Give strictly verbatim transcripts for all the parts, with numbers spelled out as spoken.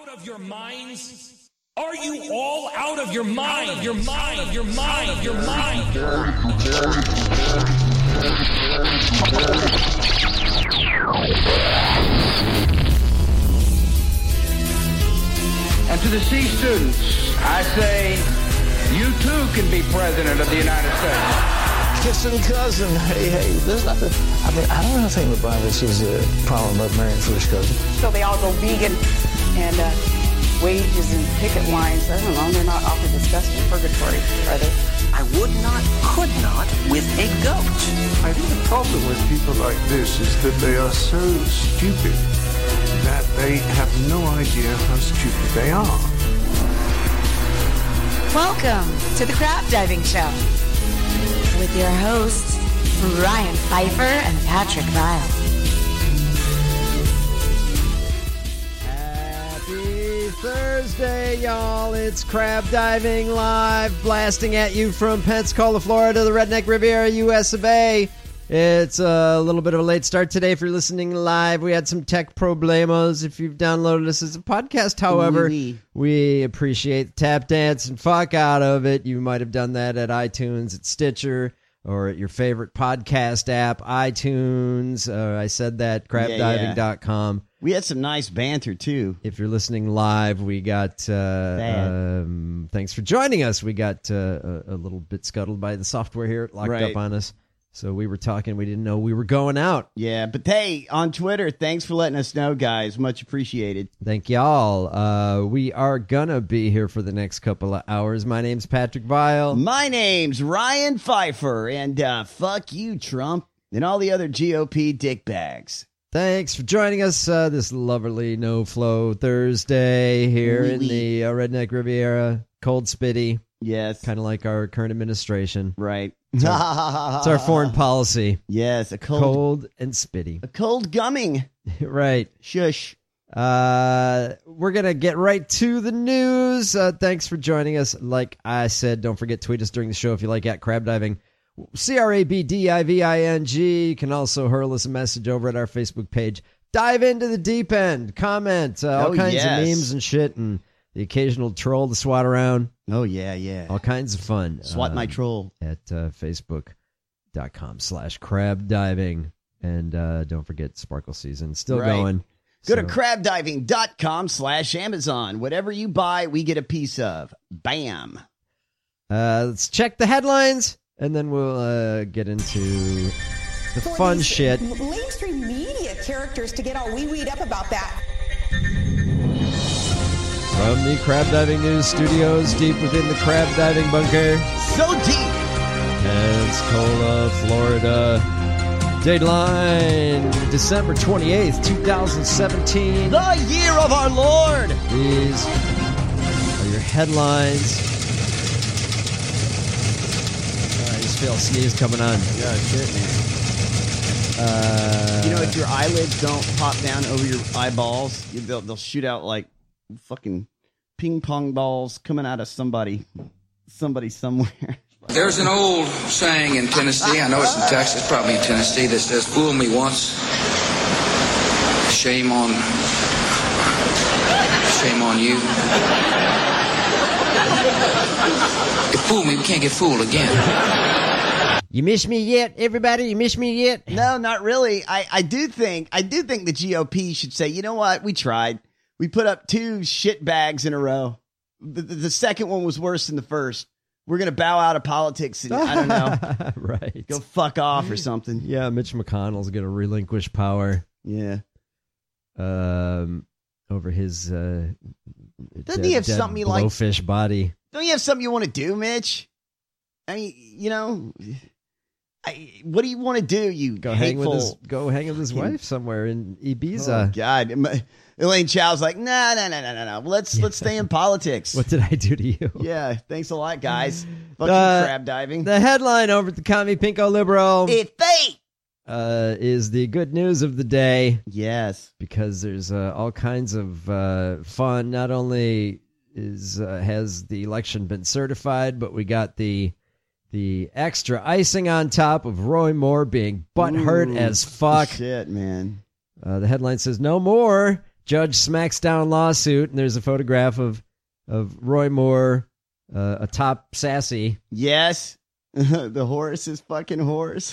of your minds? Are you all out of your mind? Out of your mind? Out of your mind? Out of your mind? And to the C students, I say, you too can be president of the United States. Kissing cousin, hey, hey, there's nothing. I mean, I don't think the Bible says a problem of marrying first cousin. So they all go vegan and uh, wages and picket lines. I don't know, they're not awfully disgusting purgatory, are they? I would not, could not with a goat. I think the problem with people like this is that they are so stupid that they have no idea how stupid they are. Welcome to the Crab Diving Show with your hosts, Ryan Pfeiffer and Patrick Vile. Happy Thursday, y'all. It's Crab Diving Live, blasting at you from Pensacola, Florida, the Redneck Riviera, U S of A. It's a little bit of a late start today if you're listening live. We had some tech problemos. If you've downloaded us as a podcast, however, oui. we appreciate the tap dance and fuck out of it. You might have done that at iTunes, at Stitcher, or at your favorite podcast app, iTunes. Uh, I said that, crab diving dot com. Yeah, yeah. We had some nice banter, too. If you're listening live, we got... Uh, um, thanks for joining us. We got uh, a, a little bit scuttled by the software here, locked right. up on us. So we were talking, we didn't know we were going out. Yeah, but hey, on Twitter, thanks for letting us know, guys. Much appreciated. Thank y'all. Uh, we are gonna be here for the next couple of hours. My name's Patrick Vile. My name's Ryan Pfeiffer. And uh, fuck you, Trump, and all the other G O P dickbags. Thanks for joining us uh, this lovely No-Flow Thursday here oui, in oui. the uh, Redneck Riviera. Cold spitty. Yes. Kind of like our current administration. Right. It's our, it's our foreign policy. Yes, a cold, cold and spitty. A cold gumming. Right. Shush. Uh, we're going to get right to the news. Uh, thanks for joining us. Like I said, don't forget, tweet us during the show if you like at Crab Diving. C R A B D I V I N G. You can also hurl us a message over at our Facebook page. Dive into the deep end. Comment. Uh, all oh, kinds yes. of memes and shit, and the occasional troll to swat around. Oh, yeah, yeah. All kinds of fun. Swat um, my troll. At uh, facebook.com slash crab diving. And uh, don't forget Sparkle Season. Still right. going. Go so. to crabdiving.com slash Amazon. Whatever you buy, we get a piece of. Bam. Uh, let's check the headlines, and then we'll uh, get into the For fun these shit. Mainstream media characters to get all wee-weed up about that. From the Crab Diving News Studios, deep within the Crab Diving Bunker. So deep! Pensacola, Florida. Dateline, December twenty-eighth, twenty seventeen. The year of our Lord! These are your headlines. I just feel a sneeze coming on. Yeah, shit, man. Uh, you know, if your eyelids don't pop down over your eyeballs, they'll, they'll shoot out like fucking ping pong balls coming out of somebody, somebody somewhere. There's an old saying in Tennessee, I know it's in Texas, probably in Tennessee, that says, fool me once, shame on, shame on you. You fool me, we can't get fooled again. You miss me yet, everybody? You miss me yet? No, not really. I, I do think, I do think the G O P should say, you know what, we tried. We put up two shit bags in a row. The, the, the second one was worse than the first. We're going to bow out of politics and, I don't know, right. go fuck off or something. Yeah, Mitch McConnell's going to relinquish power. Yeah. Um, over his uh, Doesn't dead, he have dead something like blowfish body? Don't you have something you want to do, Mitch? I mean, you know, I, what do you want to do, you Go hateful... hang with his, go hang with his wife somewhere in Ibiza. Oh, God. Elaine Chow's like, no, no, no, no, no, no. Let's let's stay in politics. What did I do to you? Yeah, thanks a lot, guys. Fucking uh, crab diving. The headline over at the Commie Pinko Liberal It's fate! Uh, is the good news of the day. Yes. Because there's uh, all kinds of uh, fun. Not only is uh, has the election been certified, but we got the the extra icing on top of Roy Moore being butthurt as fuck. Shit, man. Uh, the headline says, no more Judge smacks down lawsuit, and there's a photograph of of Roy Moore, uh, atop Sassy. Yes. The horse is fucking horse.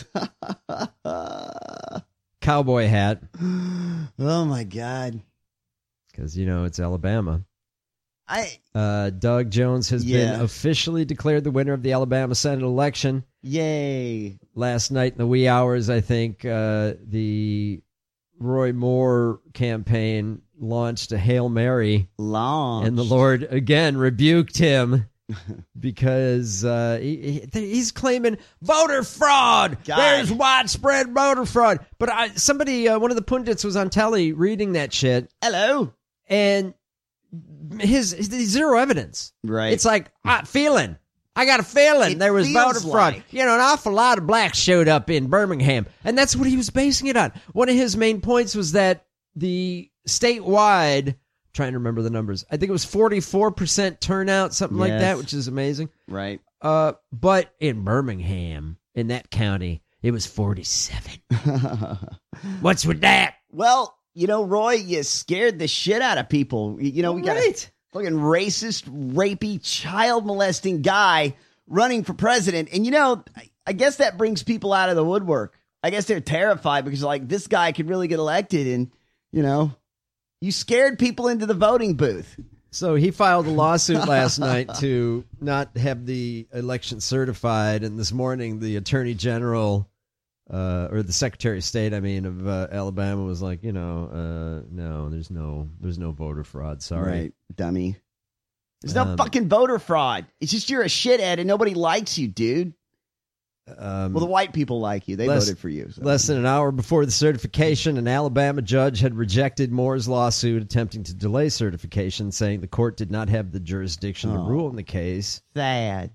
Cowboy hat. Oh, my God. Because, you know, it's Alabama. I uh, Doug Jones has yeah. been officially declared the winner of the Alabama Senate election. Yay. Last night in the wee hours, I think, uh, the Roy Moore campaign launched a Hail Mary. Launched. And the Lord, again, rebuked him because uh, he, he, he's claiming voter fraud. God. There's widespread voter fraud. But I, somebody, uh, one of the pundits was on telly reading that shit. Hello. And his, his zero evidence. Right. It's like, I, feeling. I got a feeling It there was voter fraud. like. You know, an awful lot of blacks showed up in Birmingham. And that's what he was basing it on. One of his main points was that the statewide, trying to remember the numbers, I think it was forty-four percent turnout, something Yes. like that, which is amazing. Right. Uh, but in Birmingham, in that county, it was forty-seven. What's with that? Well, you know, Roy, you scared the shit out of people. You know, we got Right. a fucking racist, rapey, child molesting guy running for president. And, you know, I- I guess that brings people out of the woodwork. I guess they're terrified because, like, this guy could really get elected. And, you know, you scared people into the voting booth. So he filed a lawsuit last night to not have the election certified. And this morning, the attorney general, uh, or the secretary of state, I mean, of uh, Alabama was like, you know, uh, no, there's no, there's no voter fraud. Sorry. Right, dummy. There's no Um, fucking voter fraud. It's just you're a shithead and nobody likes you, dude. Um, Well, the white people like you. They less, voted for you. So. Less than an hour before the certification, an Alabama judge had rejected Moore's lawsuit attempting to delay certification, saying the court did not have the jurisdiction to Oh. rule in the case. Sad.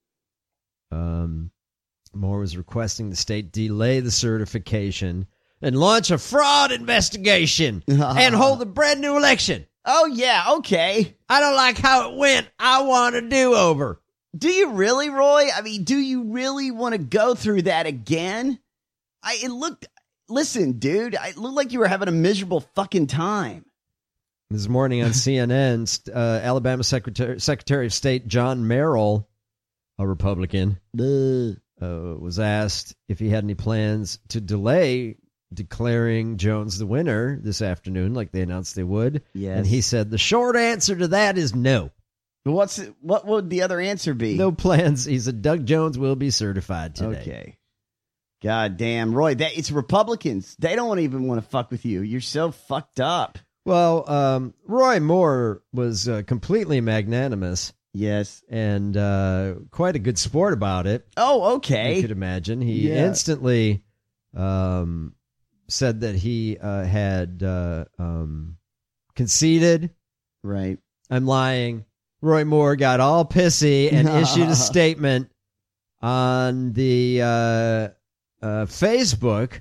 Um, Moore was requesting the state delay the certification and launch a fraud investigation and hold a brand new election. Oh, yeah, okay. I don't like how it went. I want a do-over. Do you really, Roy? I mean, do you really want to go through that again? I it looked. Listen, dude, it looked like you were having a miserable fucking time. This morning on C N N, uh, Alabama Secretary, Secretary of State John Merrill, a Republican, uh, was asked if he had any plans to delay declaring Jones the winner this afternoon, like they announced they would. Yes. And he said the short answer to that is no. What's what would the other answer be? No plans. He said Doug Jones will be certified today. Okay. God damn, Roy, that it's Republicans. They don't even want to fuck with you. You're so fucked up. Well, um, Roy Moore was uh, completely magnanimous. Yes. And uh, quite a good sport about it. Oh, okay. You could imagine. He Yeah. instantly um, said that he uh, had uh, um, conceded. Right. I'm lying. Roy Moore got all pissy and issued a statement on the uh, uh, Facebook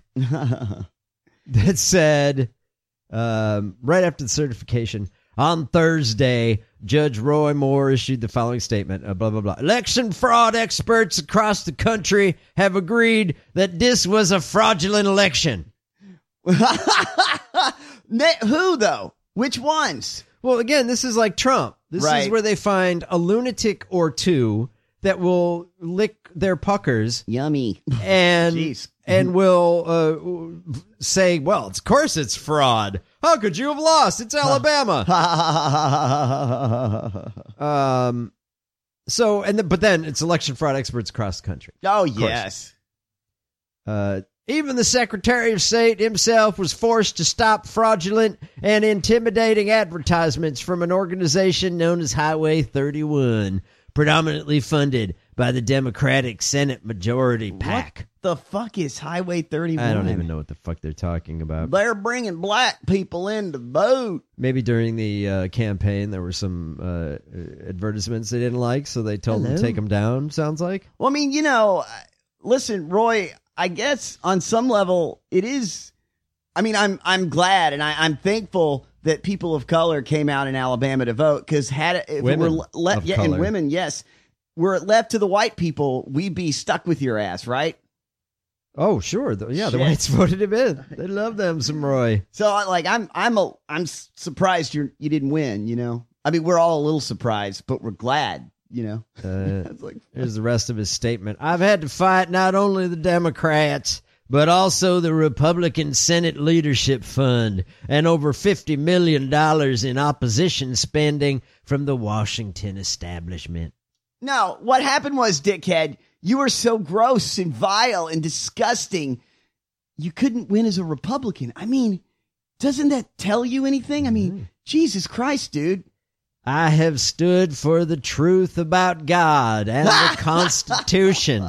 that said, um, right after the certification, on Thursday, Judge Roy Moore issued the following statement, uh, blah, blah, blah. Election fraud experts across the country have agreed that this was a fraudulent election. Who, though? Which ones? Well, again, this is like Trump. This Right. is where they find a lunatic or two that will lick their puckers. Yummy. And Jeez. and will uh, say, well, of course it's fraud. How could you have lost? It's Alabama. um. So, and the, but then it's election fraud experts across the country. Oh, Of course. yes. Uh, even the Secretary of State himself was forced to stop fraudulent and intimidating advertisements from an organization known as Highway thirty-one, predominantly funded by the Democratic Senate Majority PAC. What the fuck is Highway thirty-one? I don't even know what the fuck they're talking about. They're bringing black people in to vote. Maybe during the uh, campaign there were some uh, advertisements they didn't like, so they told them Hello? to take them down, sounds like. Well, I mean, you know, listen, Roy, I guess on some level it is. I mean, I'm I'm glad and I, I'm thankful that people of color came out in Alabama to vote because had it, if Women it were left, of yeah, and color. women, yes, were it left to the white people, we'd be stuck with your ass, right? Oh, sure. The, yeah, Shit. the whites voted him in. They love them some Roy. So, like, I'm I'm a, I'm surprised you you didn't win. You know, I mean, we're all a little surprised, but we're glad. You know, Uh, It's like, here's the rest of his statement. I've had to fight not only the Democrats, but also the Republican Senate Leadership Fund and over fifty million dollars in opposition spending from the Washington establishment. no, what happened was, dickhead, you were so gross and vile and disgusting, you couldn't win as a Republican. I mean, doesn't that tell you anything? I mean, Jesus Christ, dude. I have stood for the truth about God and the Constitution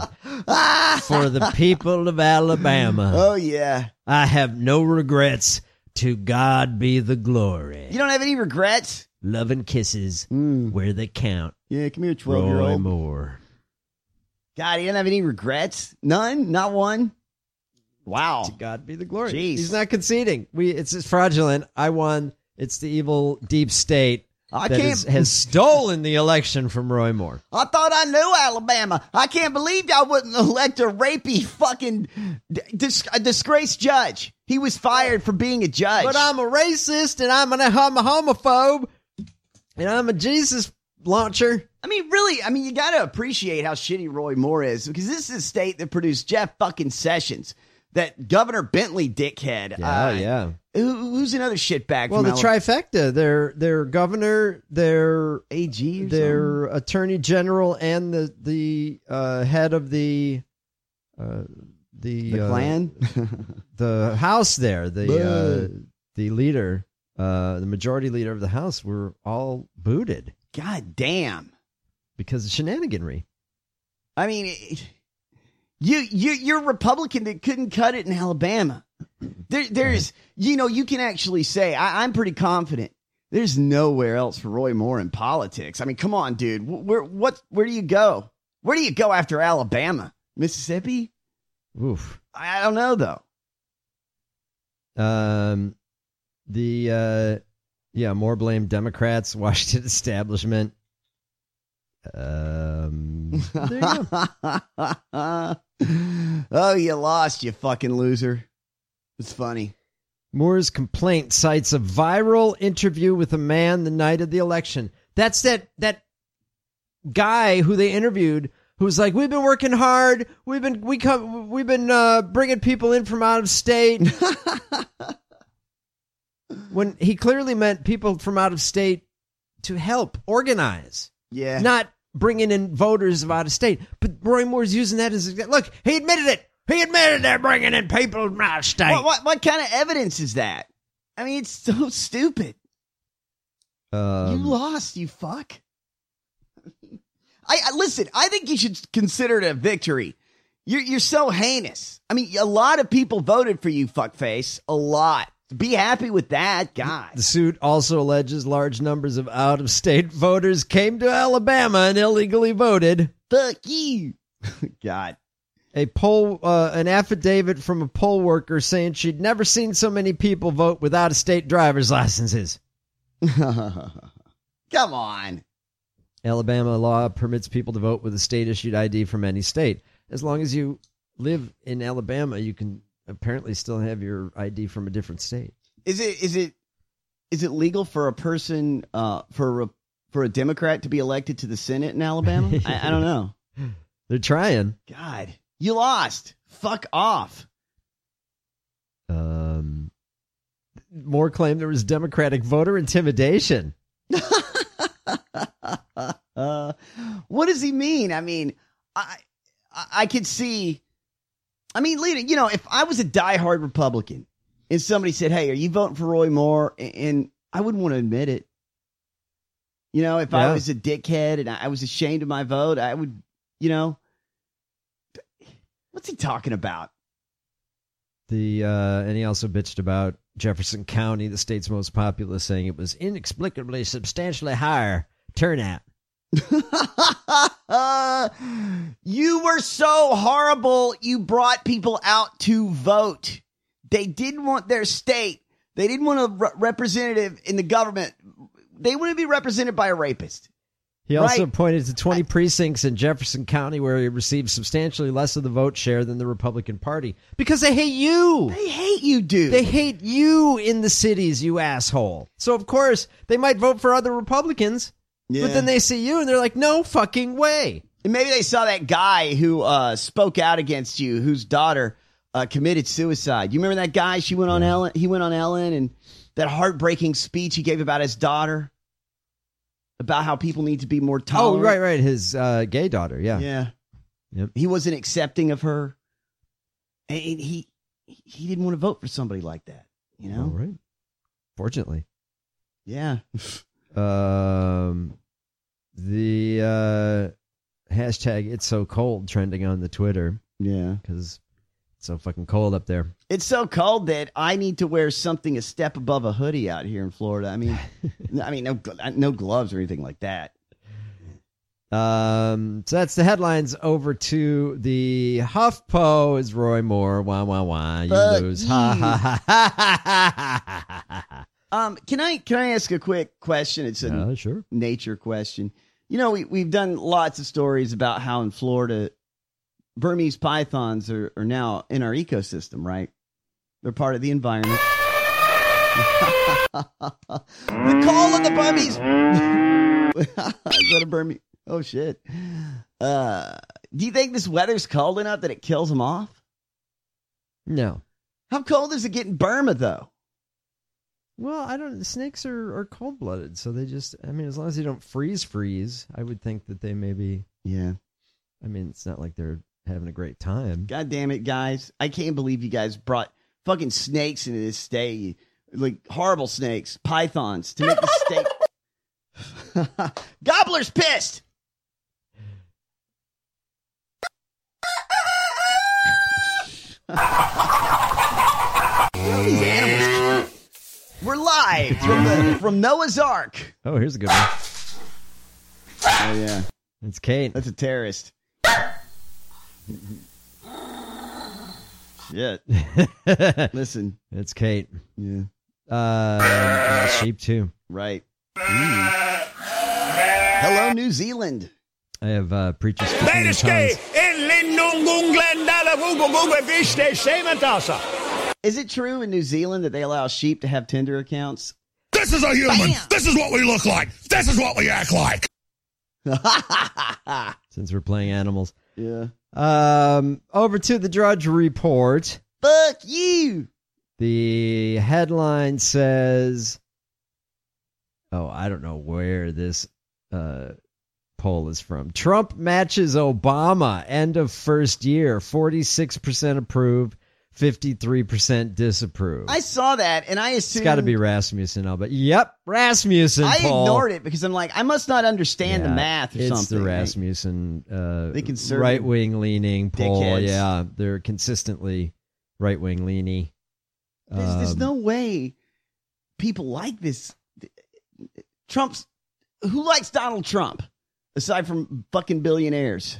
for the people of Alabama. Oh, yeah. I have no regrets. To God be the glory. You don't have any regrets? Love and kisses where they count. Yeah, come here, Roy twelve-year-old. Moore. God, he doesn't have any regrets? None? Not one? Wow. To God be the glory. Jeez. He's not conceding. We It's just fraudulent. I won. It's the evil deep state I that can't- is, has stolen the election from Roy Moore. I thought I knew Alabama. I can't believe y'all wouldn't elect a rapey fucking dis- a disgraced judge. He was fired for being a judge. But I'm a racist, and I'm, an, I'm a homophobe, and I'm a Jesus launcher. I mean, really, I mean, you got to appreciate how shitty Roy Moore is, because this is a state that produced Jeff fucking Sessions, that Governor Bentley dickhead. Yeah, Uh, yeah. Who, who's another shitbag? Well, from the Alabama? trifecta. Their their governor, their A G, or their attorney general, and the the uh, head of the uh, the The uh, Klan? the House. There, the uh, Boo. the leader, uh, the majority leader of the House, were all booted God damn. because of shenaniganry. I mean, it- you you you're a Republican that couldn't cut it in Alabama. There, there's, you know, you can actually say, I, I'm pretty confident there's nowhere else for Roy Moore in politics. I mean, come on, dude. Where, what, where do you go? Where do you go after Alabama? Mississippi? Oof. I don't know, though. Um, the uh, yeah, more blame Democrats, Washington establishment. Um, there you go. Oh, you lost, you fucking loser. It's funny. Moore's complaint cites a viral interview with a man the night of the election. That's that that guy who they interviewed who was like, "We've been working hard. We've been we come we've been uh, bringing people in from out of state." When he clearly meant people from out of state to help organize. Yeah. Not bringing in voters of out of state. But Roy Moore's using that as a, look, he admitted it. He admitted they're bringing in people from out of state. What, what, what kind of evidence is that? I mean, it's so stupid. Um, You lost, you fuck. I, I listen. I think you should consider it a victory. You're you're so heinous. I mean, a lot of people voted for you, fuckface. A lot. Be happy with that, God. The suit also alleges large numbers of out-of-state voters came to Alabama and illegally voted. Fuck you, God. A poll, uh, an affidavit from a poll worker saying she'd never seen so many people vote with out-of-state driver's licenses. Come on. Alabama law permits people to vote with a state-issued I D from any state. As long as you live in Alabama, you can apparently still have your I D from a different state. Is it is it is it legal for a person uh, for a, for a Democrat to be elected to the Senate in Alabama? I, I don't know. They're trying. God, you lost. Fuck off. Um, more claim there was Democratic voter intimidation. uh, what does he mean? I mean, I I, I could see. I mean, leader, you know, if I was a diehard Republican and somebody said, "Hey, are you voting for Roy Moore?" and I wouldn't want to admit it. You know, if Yeah. I was a dickhead and I was ashamed of my vote, I would, you know, what's he talking about? The uh, and he also bitched about Jefferson County, the state's most populous, saying it was inexplicably substantially higher turnout. uh, you were so horrible. You brought people out to vote. They didn't want their state. They didn't want a re- representative in the government. They wouldn't be represented by a rapist. He also Right. pointed to twenty precincts in Jefferson County where he received substantially less of the vote share than the Republican Party. Because they hate you. They hate you, dude. They hate you in the cities, you asshole. So, of course, they might vote for other Republicans, Yeah. but then they see you and they're like, no fucking way. And maybe they saw that guy who uh, spoke out against you, whose daughter uh, committed suicide. You remember that guy? She went on Ellen. He went on Ellen, and that heartbreaking speech he gave about his daughter, about how people need to be more Oh, tolerant. right, right. His uh, gay daughter, yeah. Yeah. Yep. He wasn't accepting of her. And he he didn't want to vote for somebody like that, you know? All right. Fortunately. Yeah. Um, the uh, hashtag It's So Cold trending on the Twitter. Yeah. Because it's so fucking cold up there. It's so cold that I need to wear something a step above a hoodie out here in Florida. I mean, I mean, no, no gloves or anything like that. Um, so that's the headlines. Over to the HuffPo is Roy Moore. Wah, wah, wah. You Fuck lose. you. Ha, ha, ha, ha, ha, ha, ha, ha. Um, can I can I ask a quick question? It's a Uh, sure. nature question. You know, we we've done lots of stories about how in Florida, Burmese pythons are, are now in our ecosystem, right? They're part of the environment. The call of the Burmese. Is that a Burmese? Oh shit. Uh, do you think this weather's cold enough that it kills them off? No. How cold is it get in Burma though? Well, I don't. The snakes are, are cold blooded, so they just. I mean, as long as they don't freeze, freeze, I would think that they maybe. Yeah. I mean, it's not like they're having a great time. God damn it, guys. I can't believe you guys brought fucking snakes into this state. Like horrible snakes, pythons to make the steak. Gobbler's pissed. These animals. We're live from the from Noah's Ark. Oh, here's a good one. Oh yeah, it's Kate. That's a terrorist. Shit. Listen, it's Kate. Yeah. Uh, and sheep too. Right. Mm. Hello, New Zealand. I have uh, preachers speaking in tongues. Is it true in New Zealand that they allow sheep to have Tinder accounts? This is a human. Bam! This is what we look like. This is what we act like. Since we're playing animals. Yeah. Um, over to the Drudge Report. Fuck you. The headline says, oh, I don't know where this uh, poll is from. Trump matches Obama. End of first year. forty-six percent approve, fifty-three percent disapprove. I saw that, and I assumed... It's got to be Rasmussen, I'll bet. Yep, Rasmussen, I Paul. ignored it because I'm like, I must not understand Yeah, the math or it's something. the right? Rasmussen uh, They conservative right-wing leaning poll. dickheads. Yeah, they're consistently right-wing leany. There's, there's Um, no way people like this. Trump's... Who likes Donald Trump? Aside from fucking billionaires.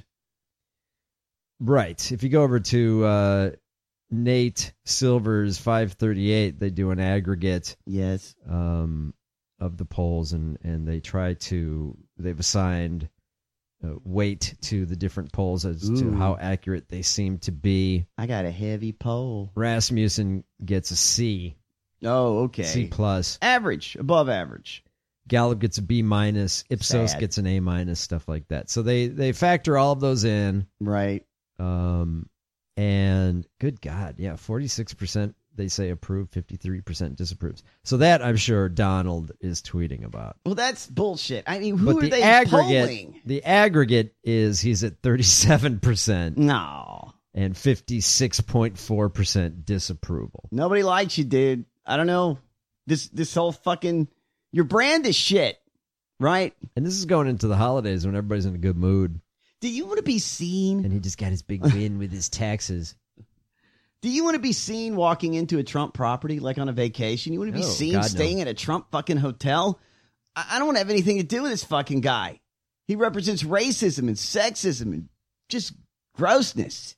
Right. If you go over to uh, Nate Silver's five thirty-eight, they do an aggregate yes. um, of the polls, and, and they try to, they've assigned uh, weight to the different polls as Ooh. to how accurate they seem to be. I got a heavy poll. Rasmussen gets a C. Oh, okay. C plus. Average. Above average. Gallup gets a B minus. Ipsos Sad. gets an A minus, stuff like that. So they, they factor all of those in. Right. Um, and good God, yeah, forty-six percent they say approve, fifty-three percent disapproves. So that I'm sure Donald is tweeting about. Well, that's bullshit. I mean, who But are the they aggregate, polling? the aggregate is he's at thirty-seven percent. No. And fifty-six point four percent disapproval. Nobody likes you, dude. I don't know. This this whole fucking... Your brand is shit, right? And this is going into the holidays when everybody's in a good mood. Do you want to be seen? And he just got his big win with his taxes. Do you want to be seen walking into a Trump property like on a vacation? You want to be No, seen God, no. staying at a Trump fucking hotel? I, I don't want to have anything to do with this fucking guy. He represents racism and sexism and just grossness.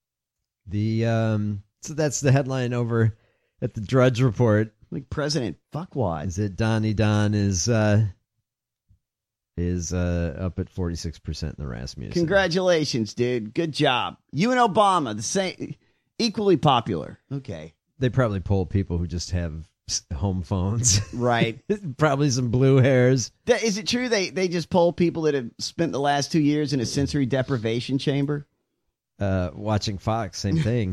The um, so that's the headline over at the Drudge Report. Like President Fuckwad. Is that Donnie Don is uh, is uh, up at forty-six percent in the Rasmussen. Congratulations, dude. Good job. You and Obama, the same, equally popular. Okay. They probably poll people who just have s- home phones. Right. Probably some blue hairs. Th- Is it true they, they just poll people that have spent the last two years in a sensory deprivation chamber? Uh, watching Fox, same thing.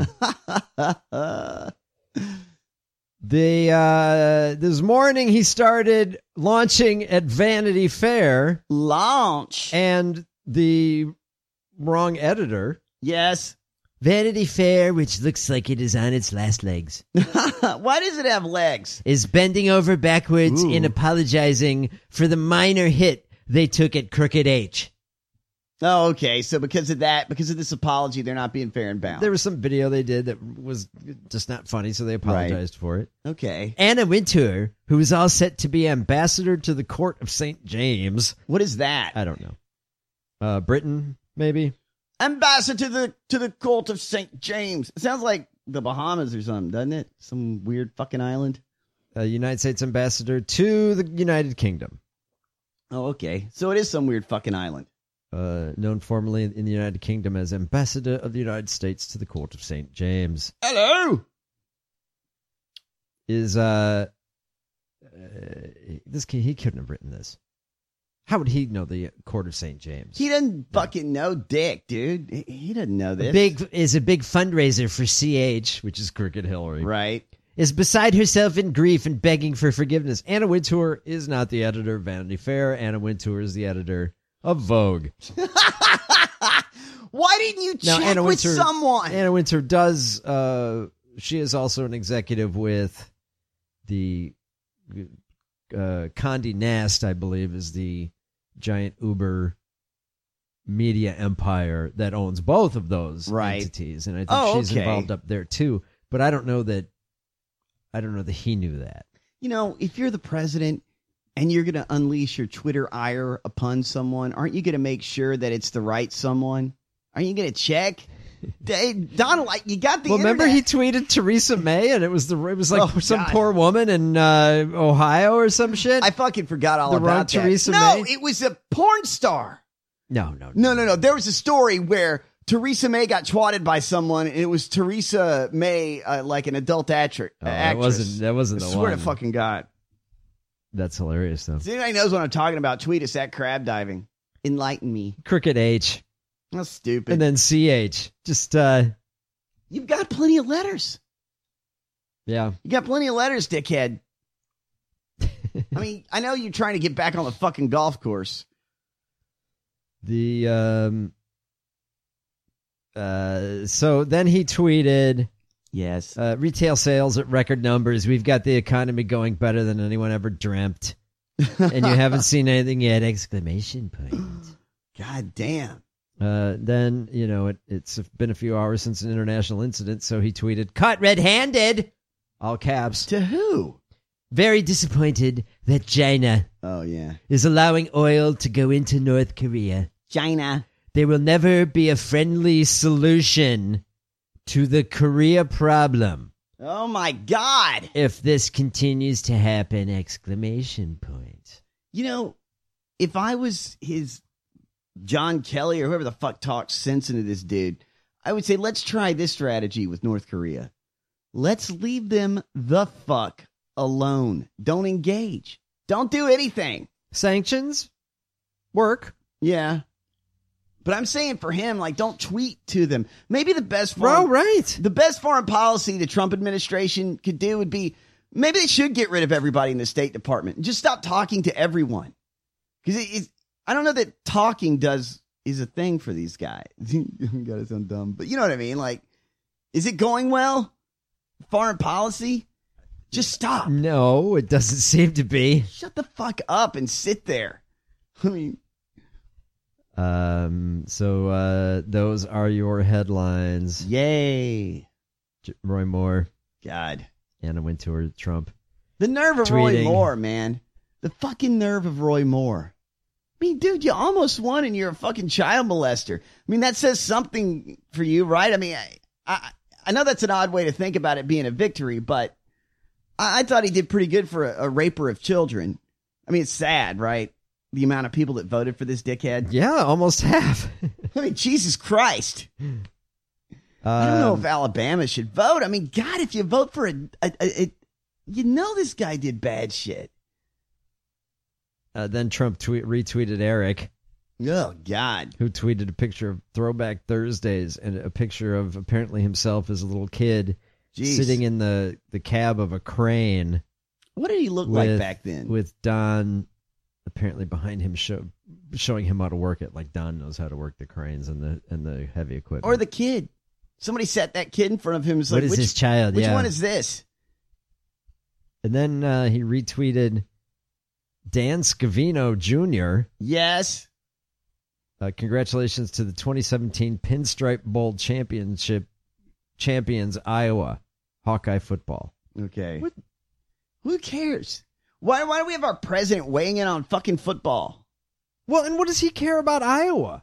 The uh, this morning he started launching at Vanity Fair. Launch. And the wrong editor. Yes. Vanity Fair, which looks like it is on its last legs. Why does it have legs? Is bending over backwards Ooh. in apologizing for the minor hit they took at Crooked H. Oh, okay. So because of that, because of this apology, they're not being fair and balanced. There was some video they did that was just not funny, so they apologized Right. for it. Okay. Anna Wintour, who was all set to be ambassador to the court of Saint James. What is that? I don't know. Uh, Britain, maybe? Ambassador to the to the court of Saint James. It sounds like the Bahamas or something, doesn't it? Some weird fucking island. Uh, United States ambassador to the United Kingdom. Oh, okay. So it is some weird fucking island. Uh, known formerly in the United Kingdom as ambassador of the United States to the court of Saint James. Hello. Is uh, uh this kid, he couldn't have written this. How would he know the court of Saint James? He doesn't fucking know dick, dude. He, he doesn't know this. A big is a big fundraiser for C H, which is Crooked Hillary. Right. Is beside herself in grief and begging for forgiveness. Anna Wintour is not the editor of Vanity Fair. Anna Wintour is the editor of Vogue. Why didn't you Now, check Anna with Wintour, someone? Anna Wintour does. Uh, she is also an executive with the uh, Condé Nast, I believe, is the giant Uber media empire that owns both of those Right. entities, and I think Oh, she's okay. involved up there too. But I don't know that. I don't know that he knew that. You know, if you're the president and you're going to unleash your Twitter ire upon someone, aren't you going to make sure that it's the right someone? Aren't you going to check? Hey, Donald, like, you got the Well, remember he internet. tweeted Teresa May, and it was the it was like Oh, some God. poor woman in uh, Ohio or some shit. I fucking forgot all The about wrong that. Teresa no, May? it was a porn star. no, no, No, no, no. There was a story where Teresa May got twatted by someone, and it was Teresa May, uh, like an adult actri- Oh, that actress. wasn't that wasn't I the swear one. to fucking God. That's hilarious though. If anybody knows what I'm talking about, tweet us at crab diving. Enlighten me. Crooked H That's stupid. and then C H. Just uh, You've got plenty of letters. yeah. You got plenty of letters, dickhead. I mean, I know you're trying to get back on the fucking golf course. The um. Uh, so then he tweeted, Yes. uh, retail sales at record numbers. We've got the economy going better than anyone ever dreamt. And you haven't seen anything yet! Exclamation point. God damn. Uh, then, you know, it, it's been a few hours since an international incident, so he tweeted, caught red-handed! All caps. To who? Very disappointed that China Oh, yeah. is allowing oil to go into North Korea. China. There will never be a friendly solution to the Korea problem Oh, my God. if this continues to happen! Exclamation point. You know, if I was his John Kelly or whoever the fuck talks sense into this dude, I would say, let's try this strategy with North Korea. Let's leave them the fuck alone. Don't engage. Don't do anything. Sanctions work. Yeah. But I'm saying for him, like, don't tweet to them. Maybe the best Bro, foreign, right. the best foreign policy the Trump administration could do would be maybe they should get rid of everybody in the State Department and just stop talking to everyone. Because it, it, I don't know that talking does is a thing for these guys. God, it sounds dumb, but you know what I mean. Like, is it going well? Foreign policy? Just stop. No, it doesn't seem to be. Shut the fuck up and sit there. I mean, Um. So uh, those are your headlines. yay. J- Roy Moore, God. Anna Wintour, Trump. The nerve of Roy Tweeting. Moore, man. The fucking nerve of Roy Moore. I mean, dude, you almost won and you're a fucking child molester. I mean, that says something for you, right? I mean, I I, I know that's an odd way to think about it being a victory, but I, I thought he did pretty good for a, a raper of children. I mean, it's sad, right? the amount of people that voted for this dickhead? Yeah, almost half. I mean, Jesus Christ. Um, I don't know if Alabama should vote. I mean, God, if you vote for a, a, a, a you know this guy did bad shit. Uh, then Trump tweet, retweeted Eric. Oh, God. Who tweeted a picture of Throwback Thursdays and a picture of apparently himself as a little kid Jeez. sitting in the, the cab of a crane. What did he look with, like back then? With Don apparently behind him show, showing him how to work it, like Don knows how to work the cranes and the and the heavy equipment. Or the kid. Somebody set that kid in front of him. It's what like, is which, this child? Which yeah. one is this? And then uh, he retweeted Dan Scavino Junior Yes. Uh, congratulations to the twenty seventeen Pinstripe Bowl Championship champions, Iowa Hawkeye football. Okay. What? Who cares? Why, why do we have our president weighing in on fucking football? Well, and what does he care about Iowa?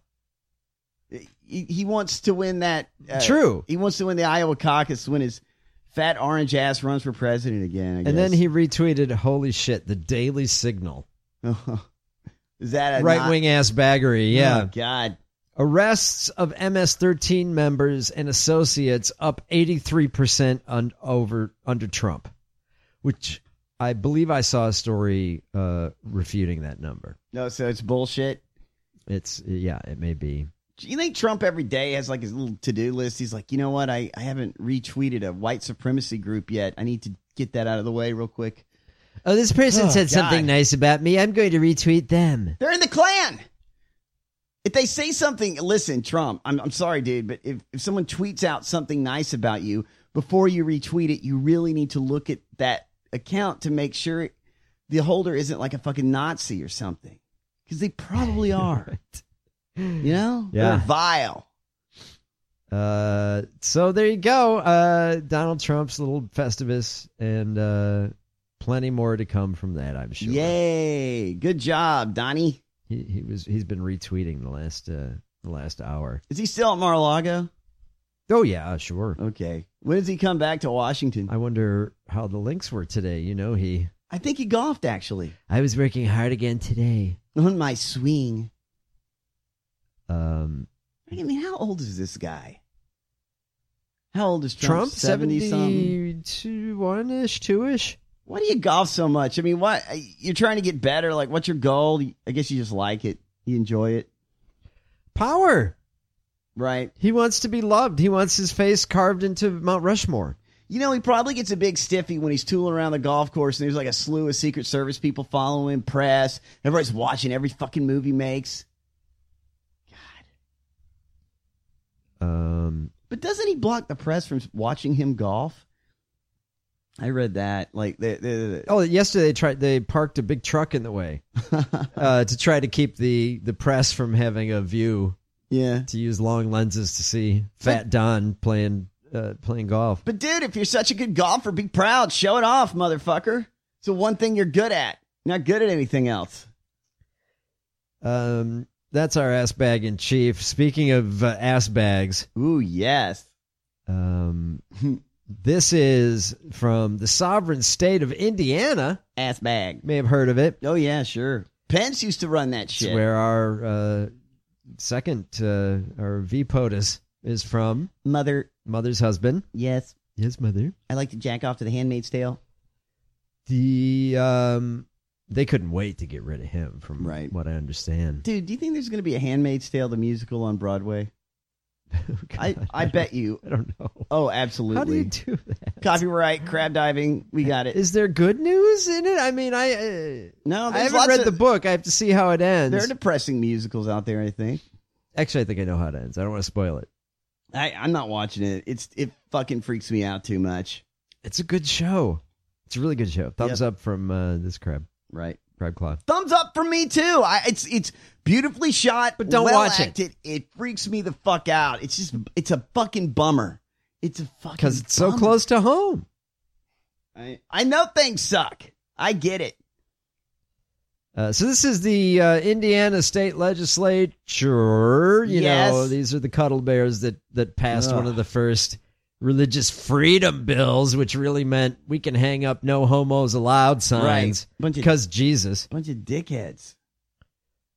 He, he wants to win that. Uh, True. He wants to win the Iowa caucus when his fat orange ass runs for president again. I and guess. then he retweeted, holy shit, the Daily Signal. Is that a right wing ass baggery? Yeah. Oh, God. Arrests of M S thirteen members and associates up eighty-three percent on, over under Trump, which I believe I saw a story uh, refuting that number. No, so it's bullshit. It's yeah, it may be. You think Trump every day has like his little to-do list? He's like, you know what? I, I haven't retweeted a white supremacy group yet. I need to get that out of the way real quick. Oh, this person Oh, said God. something nice about me. I'm going to retweet them. They're in the Klan. If they say something, listen, Trump, I'm I'm sorry, dude, but if, if someone tweets out something nice about you, before you retweet it, you really need to look at that account to make sure the holder isn't like a fucking Nazi or something. Because they probably are. Right. You know? Yeah. They're vile. Uh, so there you go. Uh, Donald Trump's little Festivus, and uh, plenty more to come from that, I'm sure. Yay! Good job, Donnie. He he was he's been retweeting the last uh, the last hour. Is he still at Mar-a-Lago? Oh yeah, sure. Okay. When does he come back to Washington? I wonder how the links were today. You know, he. I think he golfed actually. I was working hard again today on my swing. Um, I mean, how old is this guy? How old is Trump? Trump seventy something, two one ish, two ish. Why do you golf so much? I mean, what you're trying to get better? Like, what's your goal? I guess you just like it. You enjoy it. Power, right? He wants to be loved. He wants his face carved into Mount Rushmore. You know, he probably gets a big stiffy when he's tooling around the golf course and there's like a slew of Secret Service people following him, press. Everybody's watching every fucking move he makes. God. Um, but doesn't he block the press from watching him golf? I read that. Like, they, they, they, oh, yesterday they tried. They parked a big truck in the way uh, to try to keep the, the press from having a view. Yeah, to use long lenses to see Fat Don playing uh, playing golf. But dude, if you're such a good golfer, be proud. Show it off, motherfucker. It's the one thing you're good at. You're not good at anything else. Um, that's our ass bag in chief. Speaking of uh, ass bags, ooh yes. Um. This is from the sovereign state of Indiana. Ass bag. May have heard of it. Oh, yeah, sure. Pence used to run that shit. It's where our uh, second, uh, our V POTUS is from. Mother. Mother's husband. Yes. His mother. I like to jack off to The Handmaid's Tale. The, um, they couldn't wait to get rid of him from right. what I understand. Dude, do you think there's going to be a Handmaid's Tale, the musical on Broadway? Oh, I, I, I bet you. I don't know. Oh, absolutely. How do you do that? Copyright, crab diving. We got it. Is there good news in it? I mean, I uh, no, I haven't read of, the book. I have to see how it ends. There are depressing musicals out there, I think. Actually, I think I know how it ends. I don't want to spoil it. I, I'm not watching it. It's It fucking freaks me out too much. It's a good show. It's a really good show. Thumbs yep. up from uh, this crab. Right. Crab Claw. Thumbs up from me too. I, it's it's beautifully shot, but don't well watch acted. it. It freaks me the fuck out. It's just it's a fucking bummer. It's a fucking because it's bummer. so close to home. I I know things suck. I get it. Uh, so this is the uh, Indiana State Legislature. You yes. know, these are the cuddle bears that that passed Ugh. one of the first religious freedom bills, which really meant we can hang up no homos allowed signs right. because Jesus. Bunch of dickheads.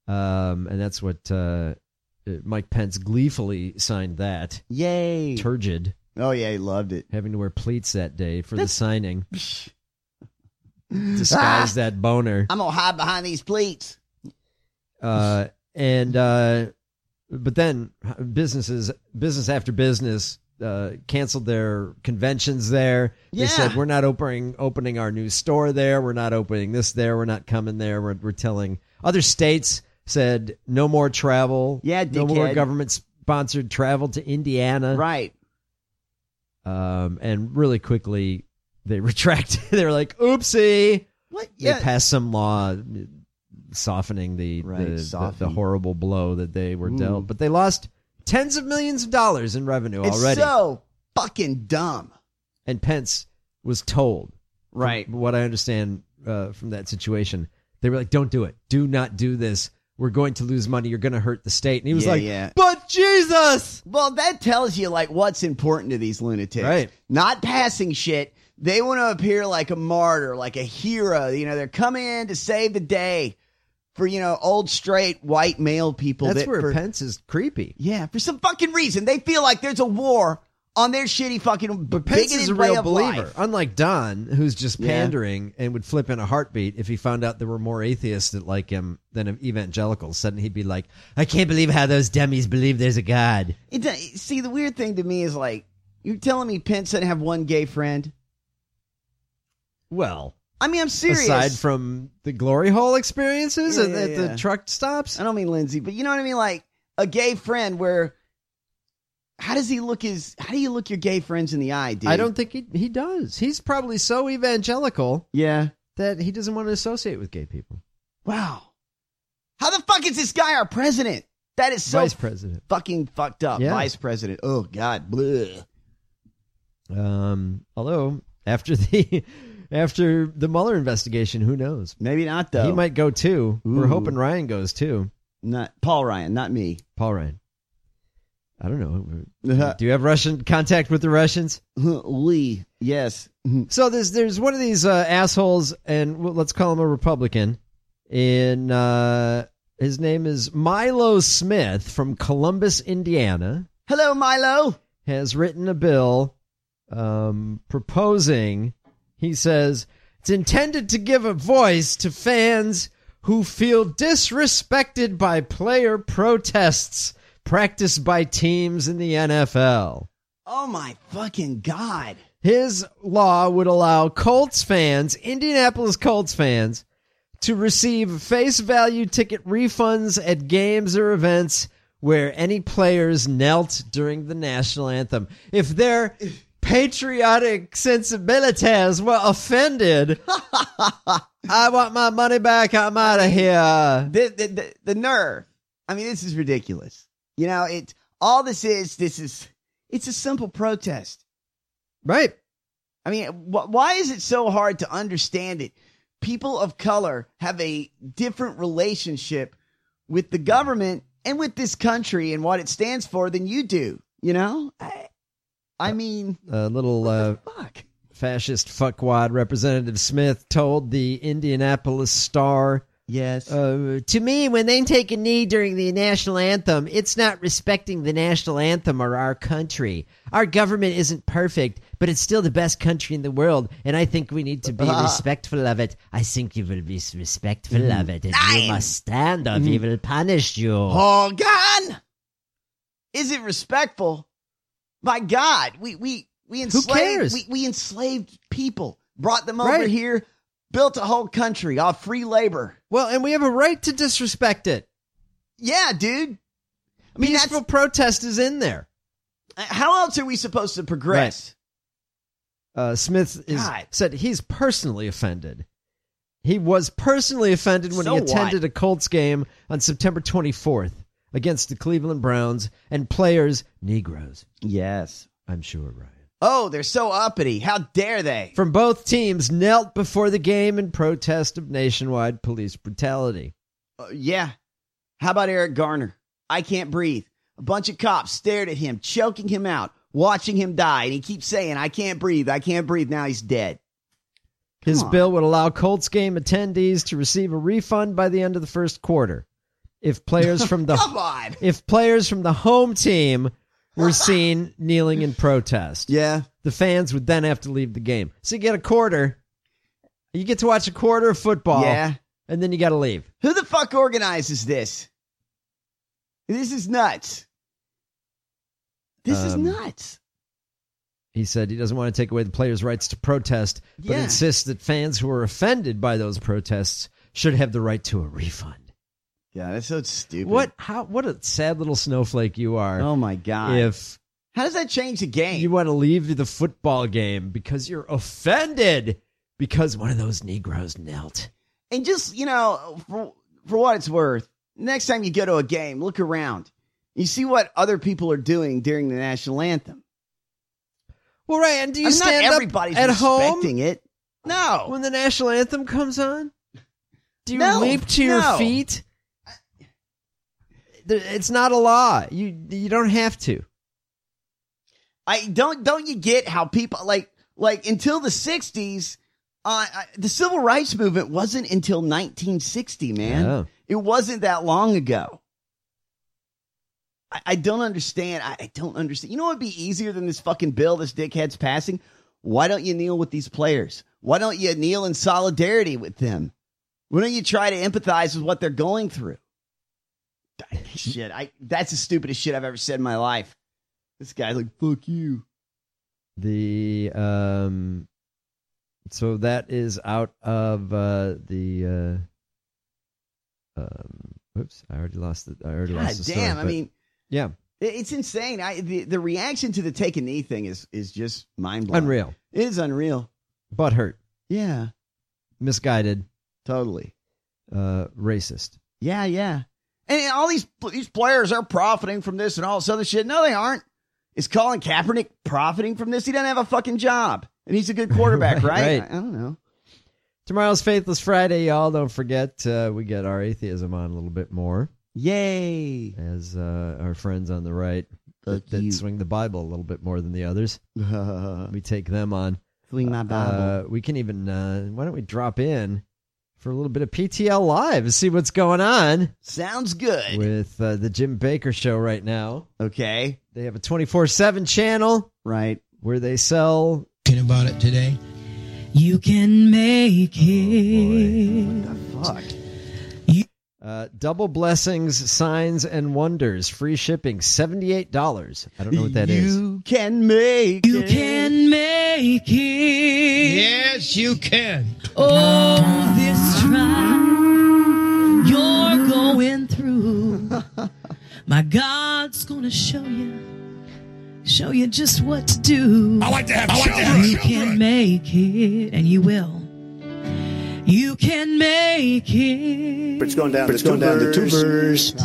Um, and that's what uh, Mike Pence gleefully signed that. Yay. Turgid. Oh, yeah, he loved it. Having to wear pleats that day for That's... the signing. Disguise ah, that boner. I'm going to hide behind these pleats. Uh, and, uh, but then businesses, business after business, uh, canceled their conventions there. Yeah. They said, we're not opening, opening our new store there. We're not opening this there. We're not coming there. We're, we're telling other states said no more travel. Yeah, no dickhead. more government sponsored travel to Indiana. Right. Um, and really quickly they retracted. They're like, oopsie. What? Yeah. They passed some law softening the, right, the, soften. the, the horrible blow that they were Ooh. dealt. But they lost tens of millions of dollars in revenue it's already. so fucking dumb. And Pence was told, right? From what I understand uh, from that situation, they were like, don't do it. Do not do this. We're going to lose money. You're going to hurt the state. And he was yeah, like, yeah. but Jesus. Well, that tells you like what's important to these lunatics. Right. Not passing shit. They want to appear like a martyr, like a hero. You know, they're coming in to save the day for, you know, old straight white male people. That's that where for, Pence is creepy. Yeah, for some fucking reason. They feel like there's a war on their shitty fucking But Pence is a way real of believer. life. Unlike Don, who's just Yeah. pandering and would flip in a heartbeat if he found out there were more atheists that like him than evangelicals. Suddenly he'd be like, I can't believe how those dummies believe there's a God. It, see, the weird thing to me is like, you're telling me Pence doesn't have one gay friend? Well, I mean, I'm serious. Aside from the glory hole experiences Yeah, at, yeah, at yeah. the truck stops. I don't mean Lindsay, but you know what I mean? Like a gay friend where, how does he look his, how do you look your gay friends in the eye, dude? I don't think he, he does. He's probably so evangelical Yeah. that he doesn't want to associate with gay people. Wow. How the fuck is this guy our president? That is so Vice president. fucking fucked up. Yeah. Vice president. Oh, God. Bleh. Um, although after the after the Mueller investigation, who knows? Maybe not, though. He might go too. Ooh. We're hoping Ryan goes too. Not Paul Ryan, not me. Paul Ryan. I don't know. Do you have Russian contact with the Russians? Lee, yes. So there's there's one of these uh, assholes, and well, let's call him a Republican. In uh, his name is Milo Smith from Columbus, Indiana. Hello, Milo. Has written a bill um, proposing. He says it's intended to give a voice to fans who feel disrespected by player protests practiced by teams in the N F L. Oh, my fucking God. His law would allow Colts fans, Indianapolis Colts fans, to receive face value ticket refunds at games or events where any players knelt during the national anthem. If their patriotic sensibilities were offended, I want my money back. I'm out of here. The, the, the, the nerve. I mean, this is ridiculous. You know, it. All this is, this is, it's a simple protest. Right. I mean, wh- why is it so hard to understand it? People of color have a different relationship with the government and with this country and what it stands for than you do. You know? I, I mean, a little uh, fuck? fascist fuckwad Representative Smith told the Indianapolis Star, yes. Uh, to me, when they take a knee during the national anthem, it's not respecting the national anthem or our country. Our government isn't perfect, but it's still the best country in the world, and I think we need to be Uh-huh. respectful of it. I think you will be respectful mm. of it, and Nine. you must stand or mm. we will punish you. Hold on! Is it respectful? My God, we we we enslaved. Who cares? We, we enslaved people, brought them over Right. here, built a whole country off free labor. Well, and we have a right to disrespect it. Yeah, dude. I mean, Peaceful that's, protest is in there. how else are we supposed to progress? Uh, Smith is, God. said he's personally offended. He was personally offended when So he attended what? a Colts game on September twenty-fourth against the Cleveland Browns and players, Negroes. Yes. I'm sure, Ryan. Oh, they're so uppity. How dare they? From both teams knelt before the game in protest of nationwide police brutality. Uh, yeah. How about Eric Garner? I can't breathe. A bunch of cops stared at him, choking him out, watching him die, and he keeps saying, I can't breathe, I can't breathe. Now he's dead. His on. bill would allow Colts game attendees to receive a refund by the end of the first quarter. if players from the Come on. if players from the home team were seen kneeling in protest. Yeah. The fans would then have to leave the game. So you get a quarter. You get to watch a quarter of football. Yeah. And then you got to leave. Who the fuck organizes this? This is nuts. This um, is nuts. He said he doesn't want to take away the players' rights to protest, but Yeah. insists that fans who are offended by those protests should have the right to a refund. Yeah, that's so stupid. What? How? What a sad little snowflake you are. Oh my God. If How does that change the game? you want to leave the football game because you're offended because one of those Negroes knelt. And just, you know, for, for what it's worth, next time you go to a game, look around. You see what other people are doing during the national anthem. Well, right, and do you I mean, not stand everybody's up at home respecting it. No. when the national anthem comes on? Do you No, leap to your no. feet? There- It's not a law. You you don't have to. I don't don't you get how people like like until the sixties, uh, I, the civil rights movement wasn't until nineteen sixty, man. Yeah. It wasn't that long ago. I, I don't understand. I, I don't understand. You know what would be easier than this fucking bill this dickhead's passing? Why don't you kneel with these players? Why don't you kneel in solidarity with them? Why don't you try to empathize with what they're going through? Shit, I that's the stupidest shit I've ever said in my life. This guy's like, fuck you. The um, so that is out of uh, the uh, um. Oops, I already lost it. I already God lost the damn, story, I but- mean, yeah, it- it's insane. I the, the reaction to the take a knee thing is is just mind blowing. unreal, It is unreal. butt hurt, Yeah, misguided, totally. uh, racist. Yeah, yeah. And all these these players are profiting from this and all this other shit. No, they aren't. Is Colin Kaepernick profiting from this? He doesn't have a fucking job, and he's a good quarterback, right? Right. I, I don't know. Tomorrow's Faithless Friday, y'all. Don't forget, uh, we get our atheism on a little bit more. Yay! As uh, our friends on the right that, that swing the Bible a little bit more than the others. We take them on. Swing my Bible. Uh, we can even, uh, why don't we drop in for a little bit of P T L Live and see what's going on. Sounds good. With uh, the Jim Baker Show right now. Okay. They have a twenty-four seven channel. Right. Where they sell... about it today. You can make it. What the fuck? Uh, double blessings, signs, and wonders. Free shipping, seventy-eight dollars. I don't know what that you is. You can make You it. can make it. Yes, you can. Oh, this trial you're going through. My God's gonna show you. Show you just what to do. I like to have I like to have You can make it, and you will. You can make it. It's going down, it's going down to tubers.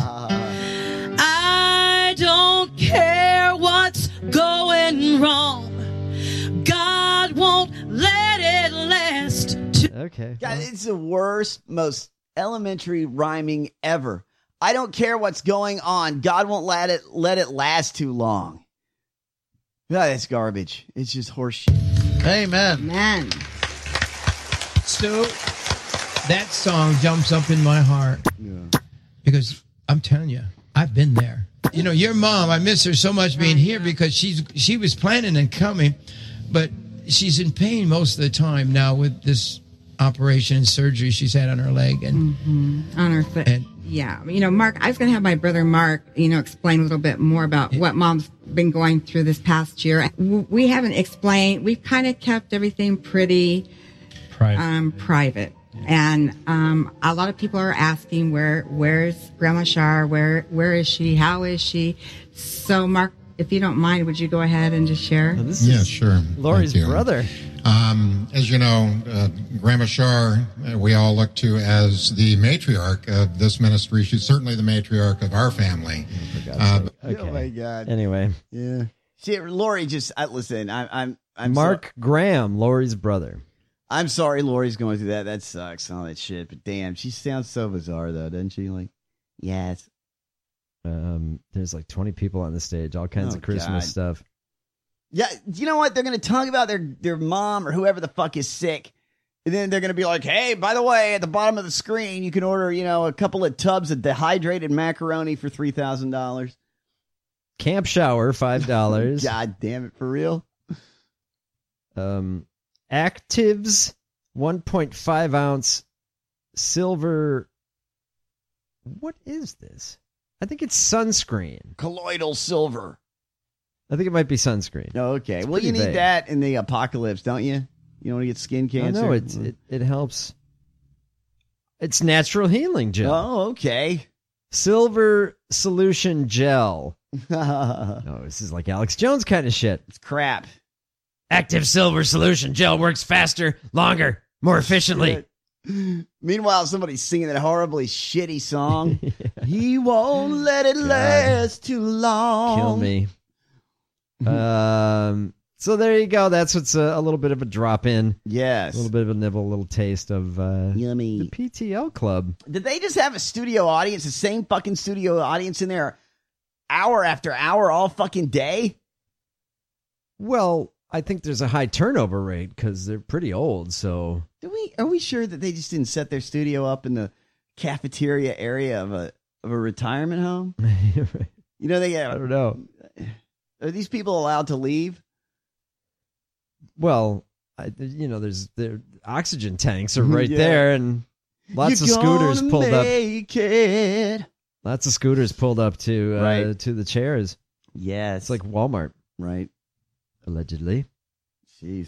I don't care what's going wrong. God won't let it last. Too- okay. God, it's the worst, most elementary rhyming ever. I don't care what's going on. God won't let it let it last too long. Yeah, that's garbage. It's just horseshit. Amen. Man. So that song jumps up in my heart because I'm telling you, I've been there. You know, your mom, I miss her so much being here because she's she was planning on coming, but she's in pain most of the time now with this operation and surgery she's had on her leg and mm-hmm. on her foot. And, yeah, you know, Mark, I was going to have my brother Mark, you know, explain a little bit more about what Mom's been going through this past year. We haven't explained. We've kind of kept everything pretty private. Um, private. And um, a lot of people are asking, where, where's Grandma Shar? Where, where is she? How is she? So, Mark, if you don't mind, would you go ahead and just share? Oh, this yeah, is sure. Lori's Thank you. brother. Um, as you know, uh, Grandma Shar, uh, we all look to as the matriarch of this ministry. She's certainly the matriarch of our family. Uh, okay. Oh my God. Anyway. Yeah. See, Lori just I, listen. I, I'm I'm Mark so, Graham, Lori's brother. I'm sorry, Lori's going through that. That sucks. All that shit. But damn, she sounds so bizarre though, doesn't she? Like, yes. Um, there's like twenty people on the stage, all kinds Oh, of Christmas God. stuff. Yeah, you know what? They're going to talk about their their mom or whoever the fuck is sick, And then they're going to be like, hey, by the way, at the bottom of the screen, you can order, you know, a couple of tubs of dehydrated macaroni for three thousand dollars. Camp shower, five dollars. God damn it, for real? Um, Actives, one point five ounce silver. What is this? I think it's sunscreen. Colloidal silver. I think it might be sunscreen. Oh, okay. It's Well, you need vague. that in the apocalypse, don't you? You don't want to get skin cancer? Oh, no, it's, it, it helps. It's natural healing gel. Oh, okay. Silver solution gel. Oh, this is like Alex Jones kind of shit. It's crap. Active silver solution gel works faster, longer, more efficiently. Meanwhile, somebody's singing that horribly shitty song. Yeah. He won't let it God. last too long. Kill me. um. So there you go. That's what's a, a little bit of a drop in. Yes. A little bit of a nibble, a little taste of uh, Yummy. The P T L Club. Did they just have a studio audience, the same fucking studio audience in there hour after hour all fucking day? Well, I think there's a high turnover rate because they're pretty old. So Do we are we sure that they just didn't set their studio up in the cafeteria area of a of a retirement home? You know, they I don't know. Are these people allowed to leave? Well, I, you know, there's the oxygen tanks are right Yeah. there, and lots You're of scooters gonna pulled up. make it. Lots of scooters pulled up to uh, Right. to the chairs. Yes. It's like Walmart, right? Allegedly. Jeez.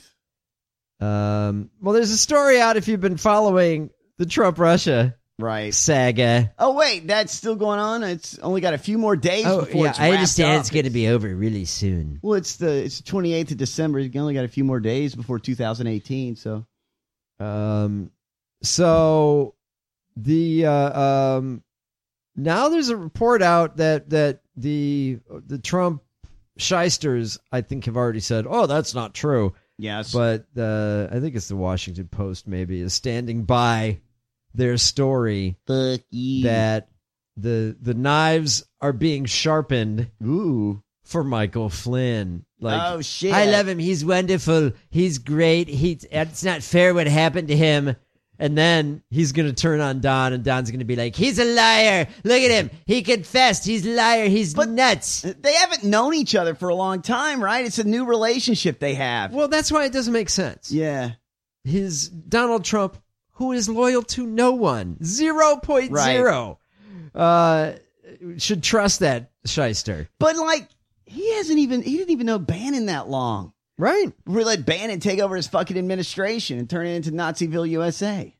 Um. Well, there's a story out if you've been following the Trump Russia right saga. Oh wait, that's still going on. It's only got a few more days. Oh before yeah, it's I wrapped understand up. it's going to be over really soon. Well, it's the it's the twenty-eighth of December. You only got a few more days before two thousand eighteen. So, um, so the uh, um, now there's a report out that that the the Trump shysters, I think, have already said, oh, that's not true. Yes, but uh, I think it's the Washington Post maybe is standing by their story Fuck you. that the the knives are being sharpened. Ooh. For Michael Flynn. Like, oh shit! I love him. He's wonderful. He's great. He it's not fair what happened to him. And then he's going to turn on Don, and Don's going to be like, he's a liar. Look at him. He confessed. He's a liar. He's but nuts. They haven't known each other for a long time, right? It's a new relationship they have. Well, that's why it doesn't make sense. Yeah. His Donald Trump, who is loyal to no one, zero point zero, uh, should trust that shyster. But like, he hasn't even, he didn't even know Bannon that long. Right. We let Bannon take over his fucking administration and turn it into Naziville, U S A.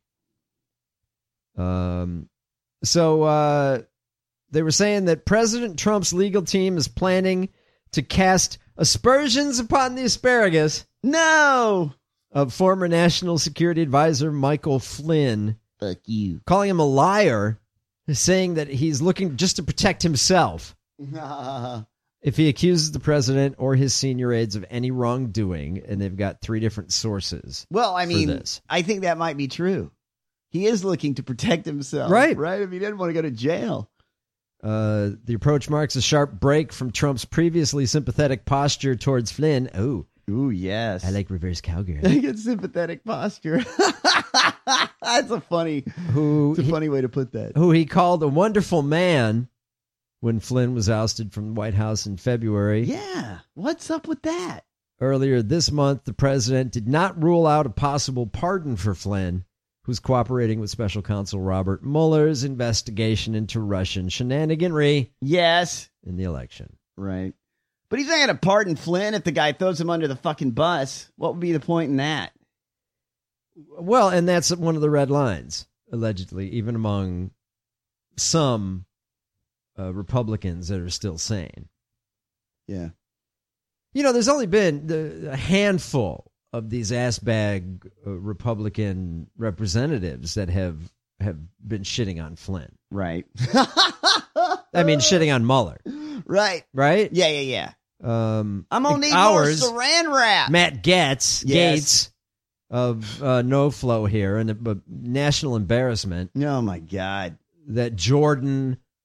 Um, so uh, they were saying that President Trump's legal team is planning to cast aspersions upon the asparagus. No. Of former National Security Advisor Michael Flynn. Fuck you. Calling him a liar, saying that he's looking just to protect himself. If he accuses the president or his senior aides of any wrongdoing, and they've got three different sources. Well, I mean, this. I think that might be true. He is looking to protect himself. Right. Right? I mean, he didn't want to go to jail. Uh, the approach marks a sharp break from Trump's previously sympathetic posture towards Flynn. Oh. Ooh, yes. I like reverse cowgirl. I get sympathetic posture. That's a funny, who, it's a funny way to put that. Who he called a wonderful man when Flynn was ousted from the White House in February. Yeah. What's up with that? Earlier this month, the president did not rule out a possible pardon for Flynn, who's cooperating with special counsel Robert Mueller's investigation into Russian shenaniganry. Yes. In the election. Right. But he's not going to pardon Flynn if the guy throws him under the fucking bus. What would be the point in that? Well, and that's one of the red lines, allegedly, even among some Uh, Republicans that are still sane. Yeah. You know, there's only been the, a handful of these ass bag uh, Republican representatives that have have been shitting on Flynn. Right. I mean, shitting on Mueller. Right. Right? Yeah, yeah, yeah. Um, I'm going to need ours, more saran wrap. Matt Gaetz, Yes. Gates of uh, No Flow here, and a, a national embarrassment. Oh, my God. That Jordan...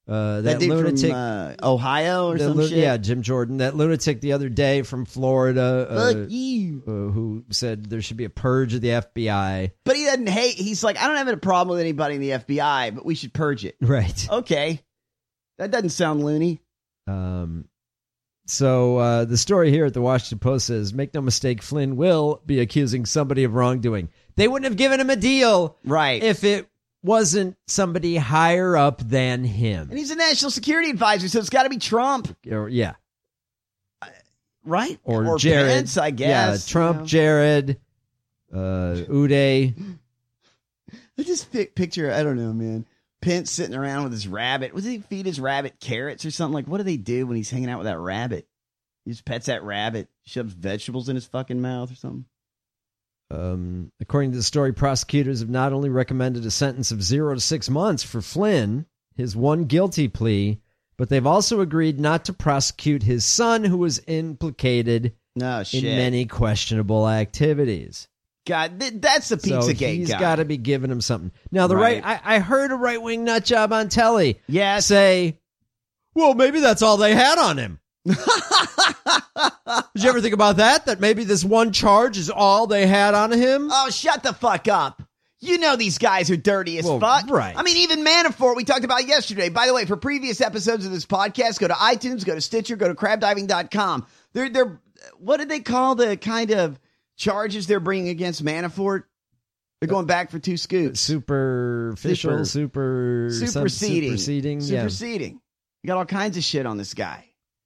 Uh, that, that dude lunatic, from uh, Ohio or the some lu- shit. Yeah, Jim Jordan. That lunatic the other day from Florida. Fuck uh, you. Uh, who said there should be a purge of the F B I. But he doesn't hate. He's like, I don't have a problem with anybody in the F B I, but we should purge it. Right. Okay. That doesn't sound loony. Um. So uh, the story here at the Washington Post says, make no mistake, Flynn will be accusing somebody of wrongdoing. They wouldn't have given him a deal right. if it wasn't somebody higher up than him. And he's a national security advisor, so it's got to be Trump. Or, yeah. Uh, right? Or, or Jared. Pence, I guess. Yeah, Trump, you know? Jared, uh, Uday. I just pic- picture, I don't know, man. Pence sitting around with his rabbit. Was he feed his rabbit carrots or something? Like, what do they do when he's hanging out with that rabbit? He just pets that rabbit, shoves vegetables in his fucking mouth or something. Um, according to the story, prosecutors have not only recommended a sentence of zero to six months for Flynn, his one guilty plea, but they've also agreed not to prosecute his son, who was implicated no, shit. in many questionable activities. God, th- that's the Pizzagate so he's guy. got to be giving him something. Now, the right, right I, I heard a right-wing nut job on telly yes. say, well, maybe that's all they had on him. Did you ever think about that? That maybe this one charge is all they had on him? Oh, shut the fuck up. You know these guys are dirty as well, fuck. Right. I mean, even Manafort, we talked about yesterday. By the way, for previous episodes of this podcast, go to iTunes, go to Stitcher, go to crab diving dot com. They're, they're, what did they call the kind of charges they're bringing against Manafort? They're going back for two scoops. Superficial, super... super superseding. Superseding. Superseding. Yeah. You got all kinds of shit on this guy.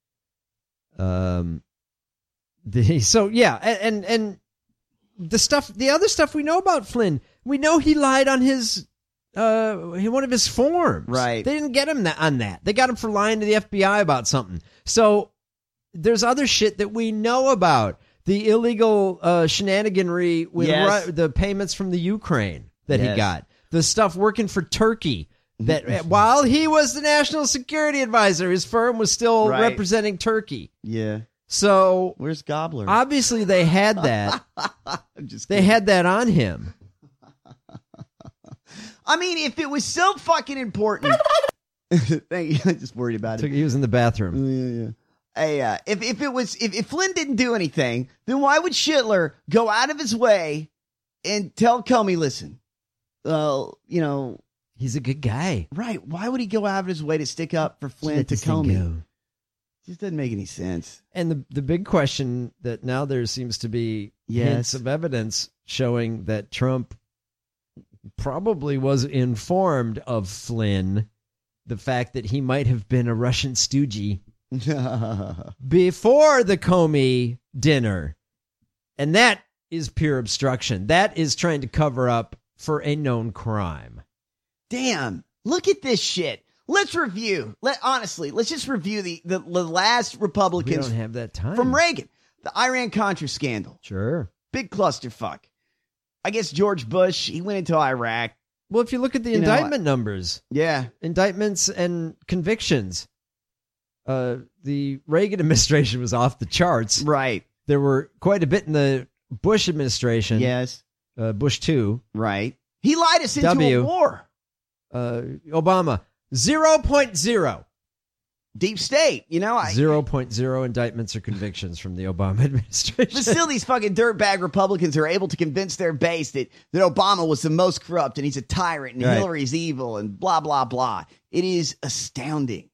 Um, the, so yeah, and, and the stuff, the other stuff we know about Flynn, we know he lied on his, uh, one of his forms. Right. They didn't get him that, on that. They got him for lying to the F B I about something. So there's other shit that we know about. The illegal uh, shenaniganry with yes. Ru- the payments from the Ukraine that yes. he got. The stuff working for Turkey. That while he was the national security advisor, his firm was still right. representing Turkey. Yeah. So where's Gobbler? Obviously, they had that. I'm just they kidding. had that on him. I mean, if it was so fucking important, thank you. I'm just worried about it. He was in the bathroom. Yeah, yeah. Hey, uh, if if it was if, if Flynn didn't do anything, then why would Schindler go out of his way and tell Comey, listen, uh, you know. He's a good guy. Right. Why would he go out of his way to stick up for Flynn to Comey? It just doesn't make any sense. And the the big question that now there seems to be yes. hints of evidence showing that Trump probably was informed of Flynn, the fact that he might have been a Russian stooge before the Comey dinner. And that is pure obstruction. That is trying to cover up for a known crime. Damn, look at this shit. Let's review. Let honestly, let's just review the, the, the last Republicans. We don't have that time. From Reagan. The Iran-Contra scandal. Sure. Big clusterfuck. I guess George Bush, he went into Iraq. Well, if you look at the you indictment know, numbers. Yeah. Indictments and convictions. Uh, the Reagan administration was off the charts. Right. There were quite a bit in the Bush administration. Yes. Uh, Bush two. Right. He lied us into W. a war. Uh, Obama, zero point zero. Deep state, you know. I, zero point zero indictments or convictions from the Obama administration. But still, these fucking dirtbag Republicans are able to convince their base that, that Obama was the most corrupt and he's a tyrant and right. Hillary's evil and blah, blah, blah. It is astounding.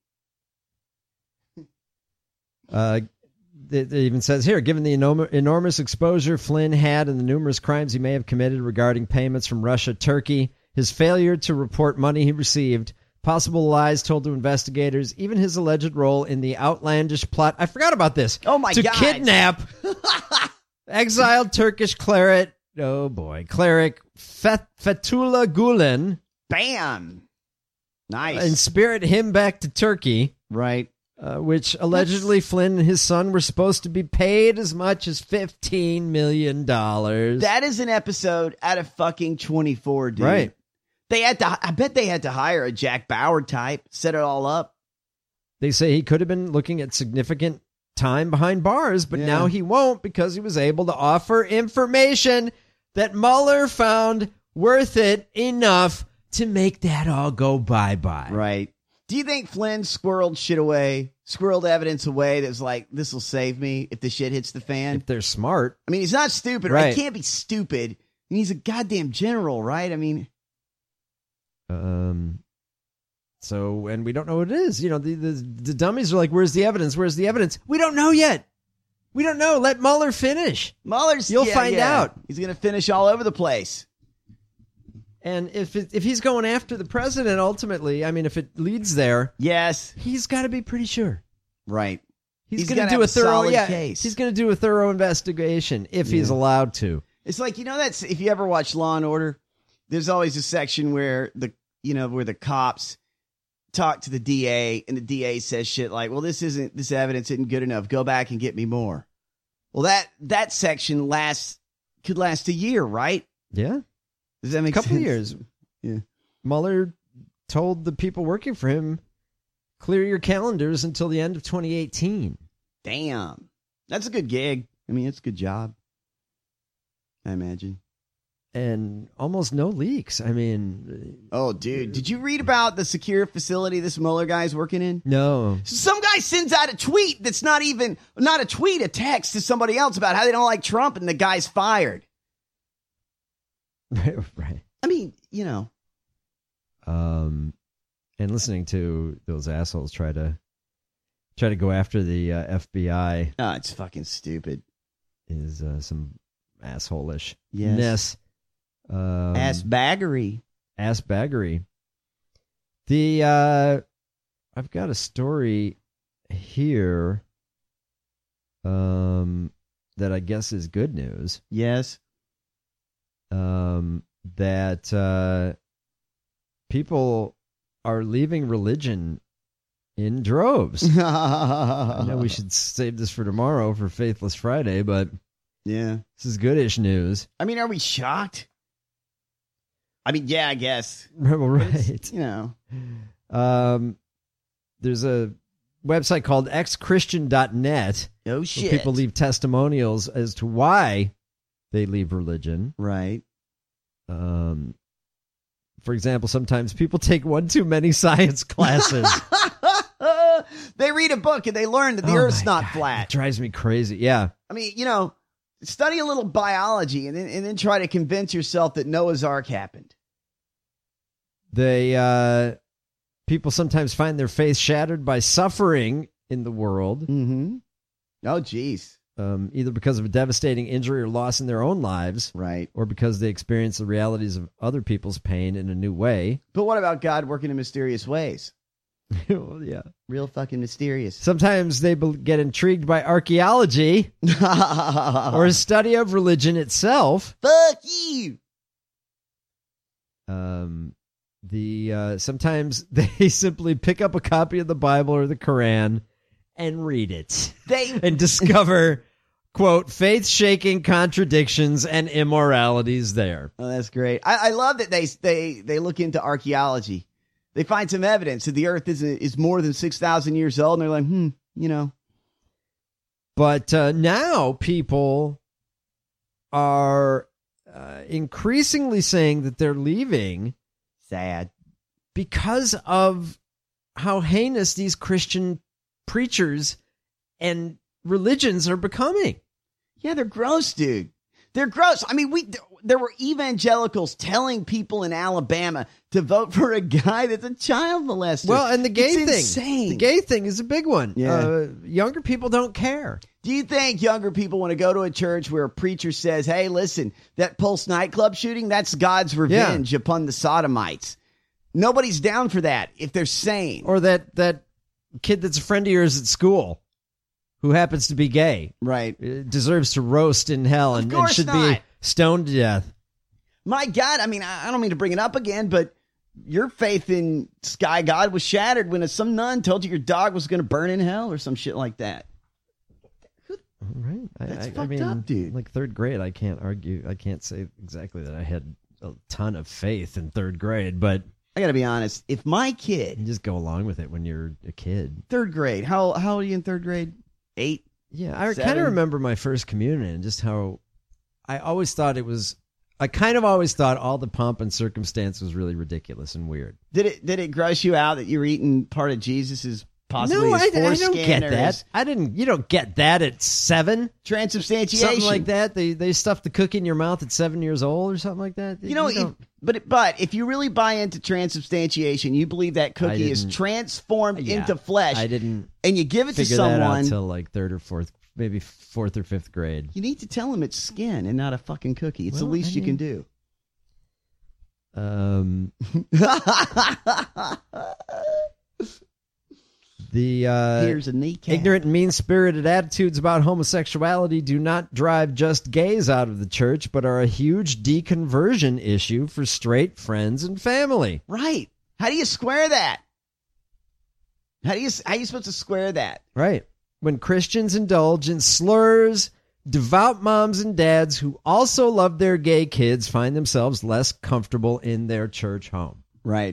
Uh, it even says here, given the enorm- enormous exposure Flynn had and the numerous crimes he may have committed regarding payments from Russia, Turkey, his failure to report money he received, possible lies told to investigators, even his alleged role in the outlandish plot. I forgot about this. Oh, my to God. To kidnap exiled Turkish cleric, oh boy, cleric Fet- Fethullah Gulen. Bam. Nice. And spirit him back to Turkey. Right. Uh, which allegedly That's... Flynn and his son were supposed to be paid as much as fifteen million dollars. That is an episode out of fucking twenty-four, dude. Right. They had to, I bet they had to hire a Jack Bauer type, set it all up. They say he could have been looking at significant time behind bars, but yeah. now he won't because he was able to offer information that Mueller found worth it enough to make that all go bye-bye. Right. Do you think Flynn squirreled shit away, squirreled evidence away that was like, this will save me if the shit hits the fan? If they're smart. I mean, he's not stupid, right? He can't be stupid. I mean, he's a goddamn general, right? I mean. Um. So, and we don't know what it is. You know, the, the, the dummies are like, where's the evidence? Where's the evidence? We don't know yet. We don't know. Let Mueller finish. Mueller's, You'll yeah, find yeah. out. He's going to finish all over the place. And if it, if he's going after the president, ultimately, I mean, if it leads there, yes, he's got to be pretty sure, right? He's, he's going to do have a thorough, solid yeah, case. He's going to do a thorough investigation if Yeah. he's allowed to. It's like, you know, that's if you ever watch Law and Order, there's always a section where the you know where the cops talk to the D A and the D A says shit like, "Well, this isn't this evidence isn't good enough. Go back and get me more." Well, that that section lasts could last a year, right? Yeah, does that make a couple sense? of years? Yeah, Mueller told the people working for him, "Clear your calendars until the end of twenty eighteen." Damn, that's a good gig. I mean, it's a good job. I imagine. And almost no leaks. I mean, oh, dude, did you read about the secure facility this Mueller guy's working in? No. Some guy sends out a tweet that's not even not a tweet, a text to somebody else about how they don't like Trump, and the guy's fired. Right. I mean, you know. Um, and listening to those assholes try to try to go after the uh, F B I. Oh, it's fucking stupid. Is uh, some asshole-ish. Yes. Um, Ass baggery. Ass baggery. The uh, I've got a story here. Um, that I guess is good news. Yes. Um, that uh, people are leaving religion in droves. I know we should save this for tomorrow for Faithless Friday, but yeah, this is goodish news. I mean, are we shocked? I mean, yeah, I guess. Well, right. It's, you know, um, there's a website called x christian dot net. Oh shit! Where people leave testimonials as to why they leave religion. Right. Um, for example, sometimes people take one too many science classes. They read a book and they learn that the Oh Earth's my not God, flat. It drives me crazy. Yeah. I mean, you know, study a little biology and then, and then try to convince yourself that Noah's Ark happened. They uh, people sometimes find their faith shattered by suffering in the world. Mm-hmm. Oh, geez. Um, either because of a devastating injury or loss in their own lives, right, or because they experience the realities of other people's pain in a new way. But what about God working in mysterious ways? Well, yeah, real fucking mysterious. Sometimes they be- get intrigued by archaeology or a study of religion itself. Fuck you. Um, the uh, sometimes they simply pick up a copy of the Bible or the Quran and read it. They and discover, quote, faith-shaking contradictions and immoralities there. Oh, that's great. I, I love that they they they look into archaeology. They find some evidence that the Earth is is more than six thousand years old, and they're like, hmm, you know. But uh, now people are uh, increasingly saying that they're leaving. Sad. Because of how heinous these Christian preachers and religions are becoming. Yeah, they're gross, dude. They're gross. I mean, we there were evangelicals telling people in Alabama to vote for a guy that's a child molester. Well, and the gay it's thing. Insane. The gay thing is a big one. Yeah. Uh, younger people don't care. Do you think younger people want to go to a church where a preacher says, hey, listen, that Pulse nightclub shooting, that's God's revenge yeah. upon the sodomites? Nobody's down for that if they're sane. Or that, that kid that's a friend of yours at school who happens to be gay. Right. Deserves to roast in hell and, and should not. be stoned to death. My God, I mean, I don't mean to bring it up again, but your faith in Sky God was shattered when some nun told you your dog was going to burn in hell or some shit like that. Right. That's I, fucked I mean, up, dude. Like third grade, I can't argue. I can't say exactly that I had a ton of faith in third grade, but I got to be honest. If my kid, you just go along with it when you're a kid. Third grade. How how old are you in third grade? Eight. Yeah, I seven? kind of remember my first communion and just how I always thought it was I kind of always thought all the pomp and circumstance was really ridiculous and weird. Did it did it gross you out that you were eating part of Jesus's possibly no, his I, I don't foreskin get or that. his I didn't. You don't get that at seven. transubstantiation? Something like that. They they stuff the cookie in your mouth at seven years old or something like that. You know, You don't- if- but but if you really buy into transubstantiation, you believe that cookie is didn't- transformed Yeah, into flesh. I didn't and you give it to figure that out someone. until like third or fourth, maybe fourth or fifth grade. You need to tell them it's skin and not a fucking cookie. It's Well, the least I you can mean- do. Um, the uh, Here's a kneecap. ignorant and mean-spirited attitudes about homosexuality do not drive just gays out of the church, but are a huge deconversion issue for straight friends and family. Right. How do you square that? How do you how are you supposed to square that? Right. When Christians indulge in slurs, devout moms and dads who also love their gay kids find themselves less comfortable in their church home. Right.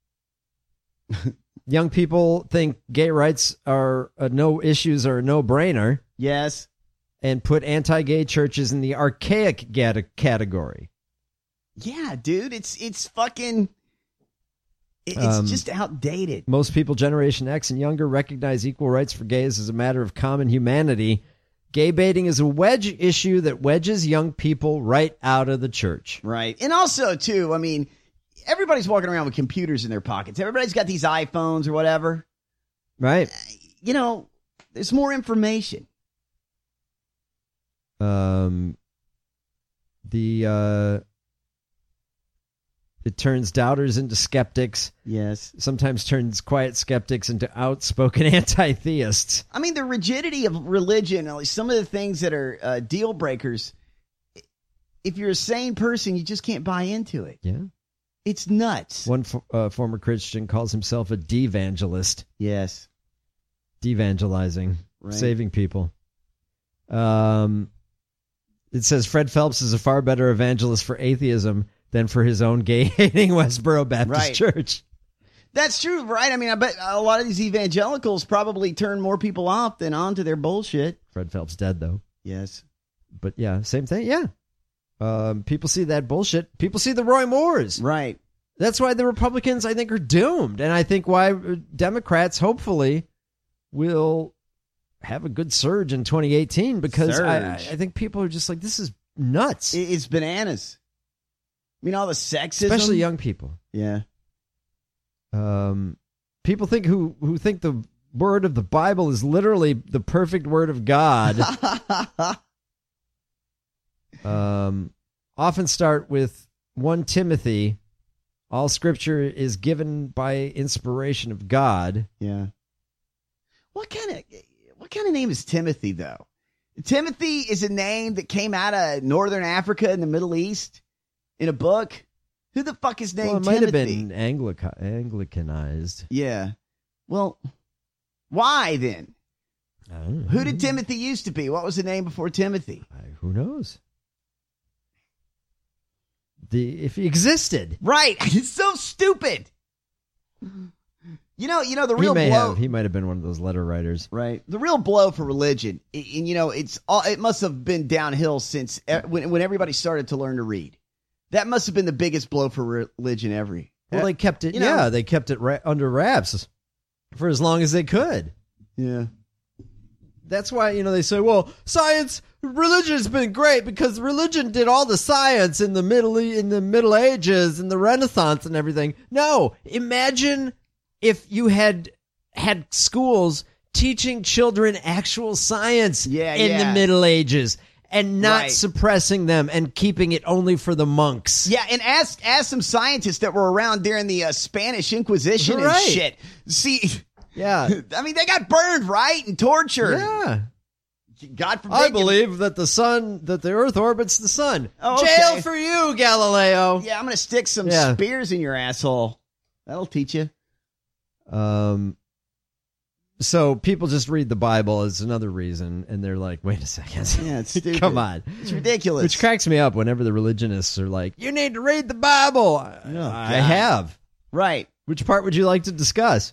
Young people think gay rights are a no issues are a no-brainer. Yes. And put anti-gay churches in the archaic gata- category. Yeah, dude, it's it's fucking it- it's Um, just outdated. Most people Generation X and younger recognize equal rights for gays as a matter of common humanity. Gay baiting is a wedge issue that wedges young people right out of the church. Right. And also, too, I mean, everybody's walking around with computers in their pockets. Everybody's got these iPhones or whatever. Right. You know, there's more information. Um, the uh, it turns doubters into skeptics. Yes. Sometimes turns quiet skeptics into outspoken anti-theists. I mean, the rigidity of religion, at least some of the things that are uh, deal breakers, if you're a sane person, you just can't buy into it. Yeah. It's nuts. One fo- uh, former Christian calls himself a devangelist. Yes. Devangelizing, Right. saving people. Um, it says Fred Phelps is a far better evangelist for atheism than for his own gay-hating Westboro Baptist Right. Church. That's true, right? I mean, I bet a lot of these evangelicals probably turn more people off than onto their bullshit. Fred Phelps dead, though. Yes. But yeah, same thing. Yeah. Um, people see that bullshit. People see the Roy Moores. Right. That's why the Republicans, I think, are doomed. And I think why Democrats, hopefully, will have a good surge in twenty eighteen because I, I Surge. I think people are just like, this is nuts. It- It's bananas. I mean, all the sexism. Especially young people. Yeah. Um, people think who, who think the word of the Bible is literally the perfect word of God. um, often start with First Timothy. All scripture is given by inspiration of God. Yeah. What kind of what kind of name is Timothy, though? Timothy is a name that came out of Northern Africa in the Middle East in a book. Who the fuck is named Well, it might have Timothy? been Anglica- Anglicanized. Yeah. Well, why then? I don't know. Who did Timothy used to be? What was the name before Timothy? Who knows? The if he existed, Right. It's so stupid. You know, you know the he real may blow. have. He might have been one of those letter writers. Right. The real blow for religion, and you know, it's all. It must have been downhill since e- when when everybody started to learn to read. That must have been the biggest blow for religion ever. Well, they kept it. You know- yeah, they kept it ra- under wraps for as long as they could. Yeah. That's why, you know, they say, well, science, religion's been great because religion did all the science in the middle in the Middle Ages and the Renaissance and everything. No, imagine if you had had schools teaching children actual science Yeah, in yeah. the Middle Ages and not Right. suppressing them and keeping it only for the monks. Yeah, and ask ask some scientists that were around during the uh, Spanish Inquisition Right. and shit. See, Yeah. I mean, they got burned, right, and tortured. Yeah. God forbid. I you- believe that the sun, that the earth orbits the sun. Oh, okay. Jail for you, Galileo. Yeah, I'm gonna stick some Yeah. spears in your asshole. That'll teach you. Um, so people just read the Bible as another reason, and they're like, "Wait a second, Yeah, it's stupid. come on." It's ridiculous. Which cracks me up whenever the religionists are like, "You need to read the Bible." I, I God. have. Right. Which part would you like to discuss?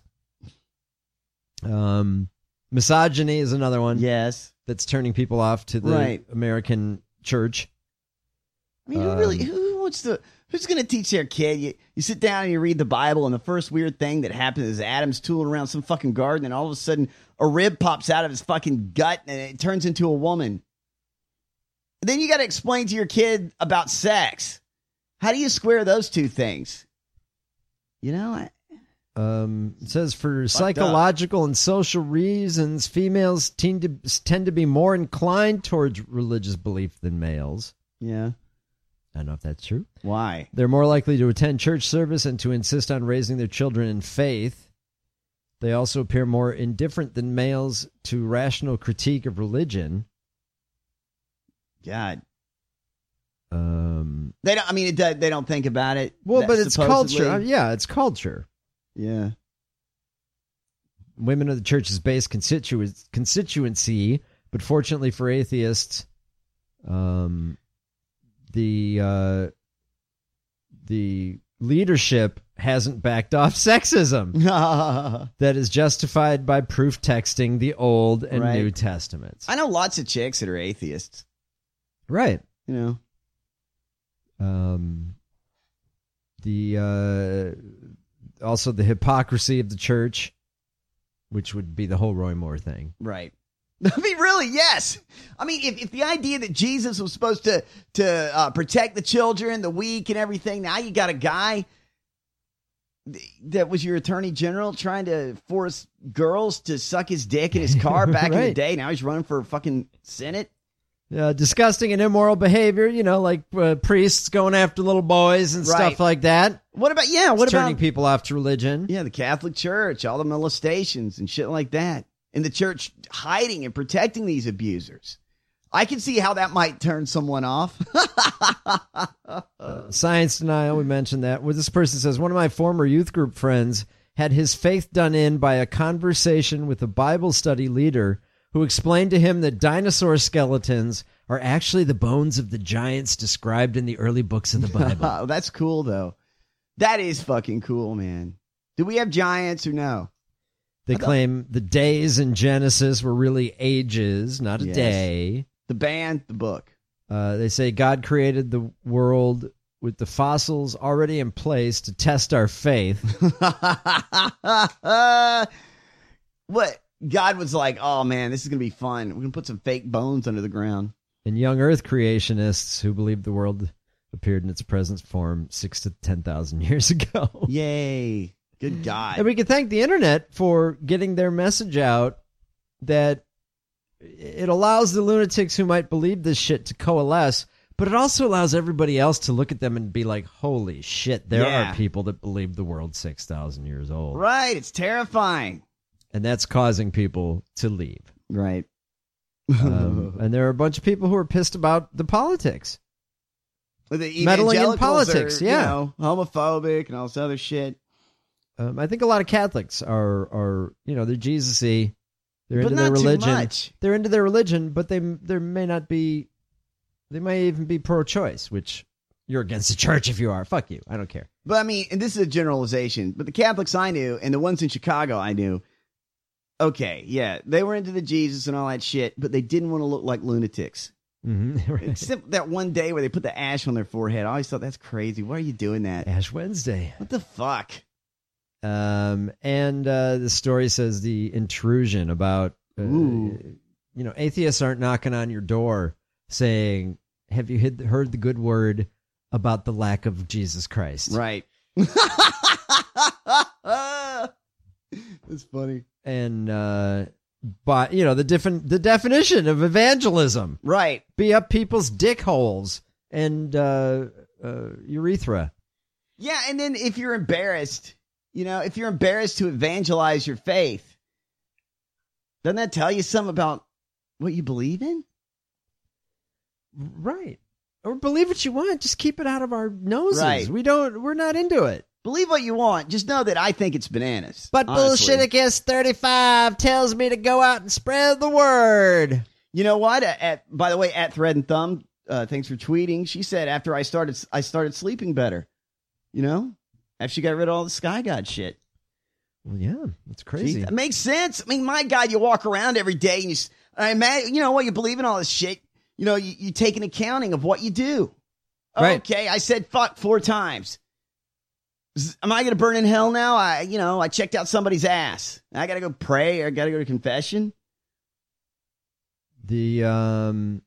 Um, misogyny is another one. Yes. That's turning people off to the Right. American church. I mean, who Um, really, who wants to, who's going to teach their kid? You, you sit down and you read the Bible, and the first weird thing that happens is Adam's tooling around some fucking garden, and all of a sudden a rib pops out of his fucking gut, and it turns into a woman. And then you got to explain to your kid about sex. How do you square those two things? You know, I, Um, it says for psychological and social reasons, females tend to tend to be more inclined towards religious belief than males. Yeah. I don't know if that's true. Why? They're more likely to attend church service and to insist on raising their children in faith. They also appear more indifferent than males to rational critique of religion. God. Um, they don't. I mean, it does, they don't think about it. Well, that but it's supposedly- culture. Uh, Yeah, it's culture. Yeah. Women of the church's base constitu- constituency, but fortunately for atheists, um, the uh, the leadership hasn't backed off sexism that is justified by proof texting the Old and Right. New Testaments. I know lots of chicks that are atheists. Right. You know. Um, the uh, also the hypocrisy of the church, which would be the whole Roy Moore thing. Right. I mean, really, yes. I mean, if, if the idea that Jesus was supposed to to uh, protect the children, the weak, and everything, now you got a guy th- that was your attorney general trying to force girls to suck his dick in his car back in the Right. day. Now he's running for fucking Senate. Uh, disgusting and immoral behavior, you know, like uh, priests going after little boys and Right. stuff like that. What about, yeah, what It's turning about people off to religion? Yeah, the Catholic Church, all the molestations and shit like that. And the church hiding and protecting these abusers. I can see how that might turn someone off. Uh, science denial, we mentioned that. Well, this person says, one of my former youth group friends had his faith done in by a conversation with a Bible study leader who explained to him that dinosaur skeletons are actually the bones of the giants described in the early books of the Bible. That's cool, though. That is fucking cool, man. Do we have giants or no? They claim the days in Genesis were really ages, not a Yes. day. The band, the book. Uh, they say God created the world with the fossils already in place to test our faith. What? God was like, oh, man, this is going to be fun. We're going to put some fake bones under the ground. And young Earth creationists who believe the world appeared in its present form six to ten thousand years ago. Yay. Good God. And we can thank the internet for getting their message out that it allows the lunatics who might believe this shit to coalesce, but it also allows everybody else to look at them and be like, holy shit, there Yeah. are people that believe the world's six thousand years old. Right. It's terrifying. And that's causing people to leave. Right. Um, and there are a bunch of people who are pissed about the politics. The Meddling in evangelicals politics, are, yeah. You know, homophobic and all this other shit. Um, I think a lot of Catholics are, are you know, they're Jesus-y. They're But into their not too religion. much. They're into their religion, but they there may not be. They may even be pro-choice, which you're against the church if you are. Fuck you. I don't care. But I mean, and this is a generalization, but the Catholics I knew and the ones in Chicago I knew, okay, yeah, they were into the Jesus and all that shit, but they didn't want to look like lunatics. Mm-hmm. Right. Except that one day where they put the ash on their forehead. I always thought that's crazy. Why are you doing that? Ash Wednesday. What the fuck? Um, and uh, the story says the intrusion about, uh, Ooh. you know, atheists aren't knocking on your door saying, have you hid- heard the good word about the lack of Jesus Christ? Right. That's funny. And, uh, but, you know, the different, the definition of evangelism. Right. Be up people's dick holes and uh, uh, urethra. Yeah, and then if you're embarrassed, you know, if you're embarrassed to evangelize your faith, doesn't that tell you something about what you believe in? Right. Or believe what you want. Just keep it out of our noses. Right. We don't, we're not into it. Believe what you want. Just know that I think it's bananas. But honestly. Bullshiticus thirty-five tells me to go out and spread the word. You know what? At, at by the way, at Thread and Thumb, uh, thanks for tweeting. She said after I started, I started sleeping better. You know, after she got rid of all the Sky God shit. Well, yeah, that's crazy. See, that makes sense. I mean, my God, you walk around every day and you, I imagine, you know what, you believe in all this shit. You know, you, you take an accounting of what you do. Right. Okay, I said fuck four times. Am I going to burn in hell now? I, you know, I checked out somebody's ass. I got to go pray or I got to go to confession. The, um,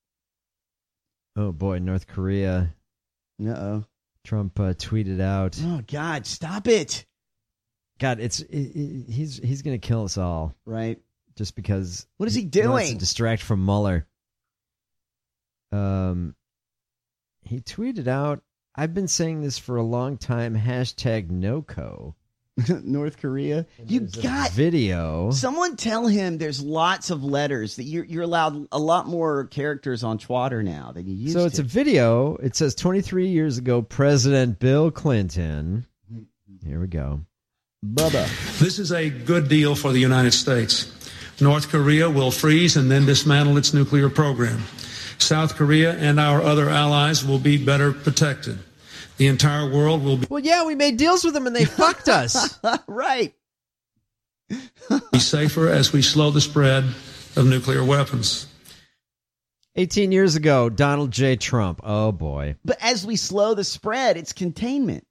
oh boy, North Korea. Uh-oh. Trump uh, tweeted out. Oh, God, stop it. God, it's it, it, he's he's going to kill us all. Right. Just because. What is he He wants doing? to distract from Mueller. Um, he tweeted out, I've been saying this for a long time, hashtag NoCo. North Korea. You got video. Someone tell him there's lots of letters, that you're, you're allowed a lot more characters on Twitter now than you used So it's to. a video. It says twenty-three years ago, President Bill Clinton. Here we go. Bubba. This is a good deal for the United States. North Korea will freeze and then dismantle its nuclear program. South Korea and our other allies will be better protected. The entire world will be, Well, yeah, we made deals with them and they fucked us. Right. be safer as we slow the spread of nuclear weapons. eighteen years ago, Donald J. Trump. Oh, boy. But as we slow the spread, it's containment.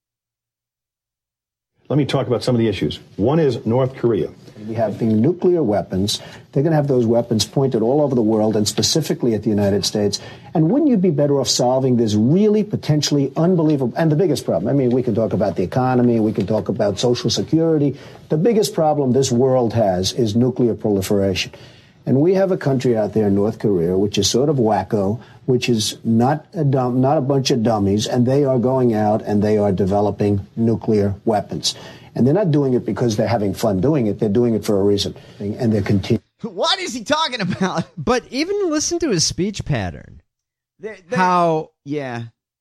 Let me talk about some of the issues. One is North Korea. We have the nuclear weapons. They're going to have those weapons pointed all over the world and specifically at the United States. And wouldn't you be better off solving this really potentially unbelievable, and the biggest problem, I mean, we can talk about the economy, we can talk about Social Security. The biggest problem this world has is nuclear proliferation. And we have a country out there, North Korea, which is sort of wacko, which is not a dumb, not a bunch of dummies, and they are going out and they are developing nuclear weapons. And they're not doing it because they're having fun doing it. They're doing it for a reason, and they're continuing. What is he talking about? But even listen to his speech pattern. They're, they're, How, yeah.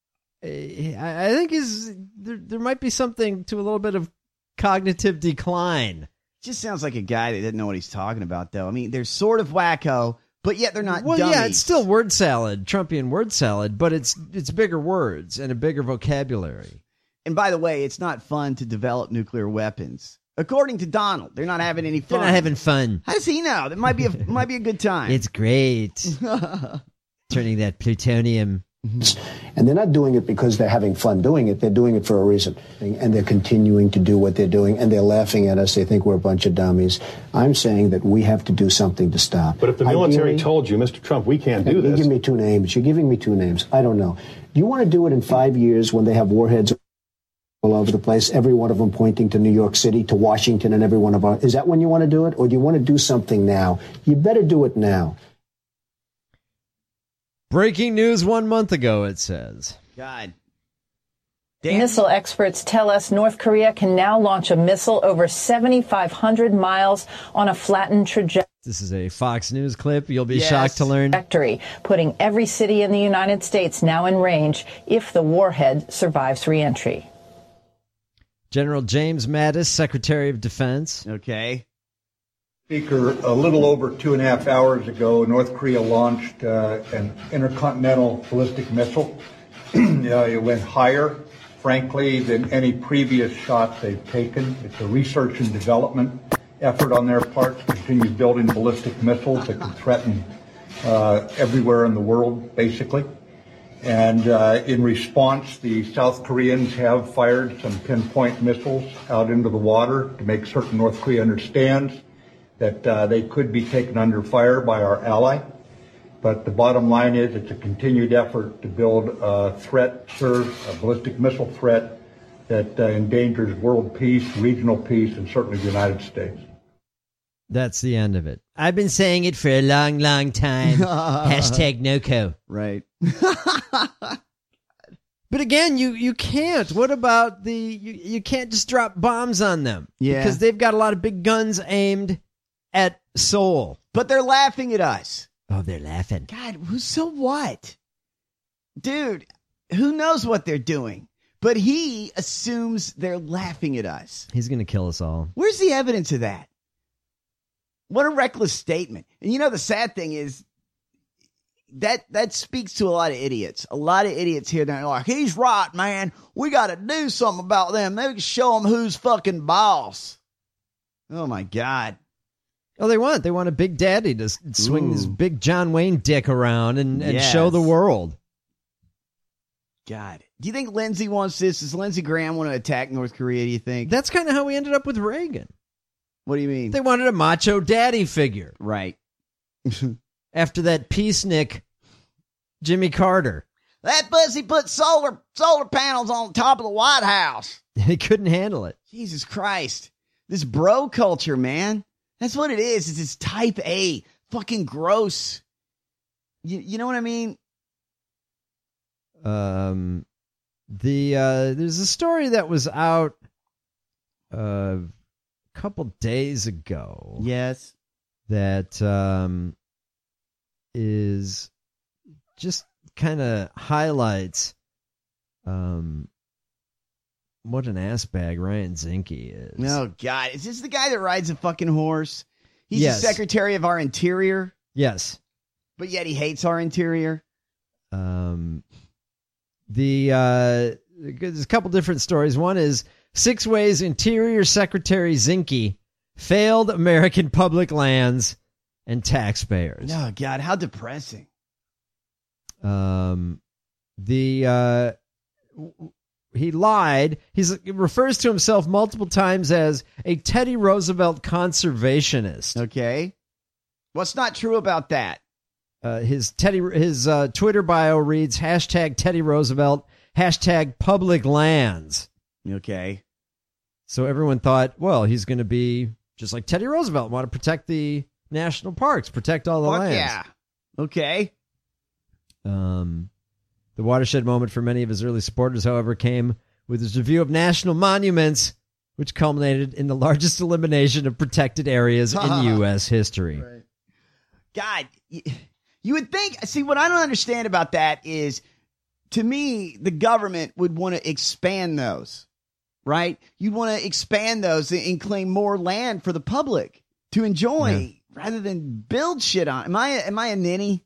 I I think is there, there might be something to a little bit of cognitive decline. Just sounds like a guy that didn't know what he's talking about, though. I mean, they're sort of wacko, but yet they're not Well, dummies. yeah, it's still word salad, Trumpian word salad, but it's it's bigger words and a bigger vocabulary. And by the way, it's not fun to develop nuclear weapons. According to Donald, they're not having any fun. They're not having fun. How does he know? That might be a might be a good time. It's great. Turning that plutonium. And they're not doing it because they're having fun doing it. They're doing it for a reason. And they're continuing to do what they're doing. And they're laughing at us. They think we're a bunch of dummies. I'm saying that we have to do something to stop. But if the military Ideally, told you, Mister Trump, we can't do you this. give me two names. You're giving me two names. I don't know. Do you want to do it in five years when they have warheads all over the place, every one of them pointing to New York City, to Washington, and every one of our... Is that when you want to do it? Or do you want to do something now? You better do it now. Breaking news one month ago, it says. God. Missile experts tell us North Korea can now launch a missile over seventy-five hundred miles on a flattened trajectory. This is a Fox News clip. You'll be yes. shocked to learn. Putting every city in the United States now in range if the warhead survives re-entry. General James Mattis, Secretary of Defense. Okay. Speaker, a little over two and a half hours ago, North Korea launched uh, an intercontinental ballistic missile. uh, it went higher, frankly, than any previous shot they've taken. It's a research and development effort on their part to continue building ballistic missiles that can threaten uh, everywhere in the world, basically. And uh, in response, the South Koreans have fired some pinpoint missiles out into the water to make certain North Korea understands that uh, they could be taken under fire by our ally. But the bottom line is it's a continued effort to build a threat, sir, a ballistic missile threat that uh, endangers world peace, regional peace, and certainly the United States. That's the end of it. I've been saying it for a long, long time. Hashtag NoCo. Right. But again, you, you can't. What about the... You, you can't just drop bombs on them. Yeah. Because they've got a lot of big guns aimed at Seoul. But they're laughing at us. Oh, they're laughing. God, so what? Dude, who knows what they're doing? But he assumes they're laughing at us. He's going to kill us all. Where's the evidence of that? What a reckless statement. And you know, the sad thing is that that speaks to a lot of idiots. A lot of idiots here that are like, he's right, man. We got to do something about them. They can show them who's fucking boss. Oh, my God. Oh, they want. They want a big daddy to swing Ooh. This big John Wayne dick around and, and yes. show the world. God. Do you think Lindsey wants this? Does Lindsey Graham want to attack North Korea, do you think? That's kind of how we ended up with Reagan. What do you mean? They wanted a macho daddy figure. Right. After that peacenik Jimmy Carter. That pussy put solar solar panels on top of the White House. He couldn't handle it. Jesus Christ. This bro culture, man. That's what it is. It's this type A. Fucking gross. You, you know what I mean? Um, the uh, there's a story that was out uh, a couple days ago. Yes. That um, is just kind of highlights um, what an ass bag Ryan Zinke is. Oh, God. Is this the guy that rides a fucking horse? He's Yes. the Secretary of our Interior, Yes. but yet he hates our Interior. Um, the uh, there's a couple different stories. One is six ways Interior Secretary Zinke failed American public lands and taxpayers. Oh, God. How depressing. Um, the uh, he lied. He's, he refers to himself multiple times as a Teddy Roosevelt conservationist. Okay. What's not true about that? Uh, his Teddy his uh, Twitter bio reads hashtag Teddy Roosevelt, hashtag public lands. Okay. So everyone thought, well, he's going to be just like Teddy Roosevelt, want to protect the national parks, protect all the Fuck lands. yeah. Okay. Um, the watershed moment for many of his early supporters, however, came with his review of national monuments, which culminated in the largest elimination of protected areas in U S history. Right. God, you, you would think, see, what I don't understand about that is, to me, the government would want to expand those, right? You'd want to expand those and, and claim more land for the public to enjoy Yeah. rather than build shit on. Am I, am I a ninny?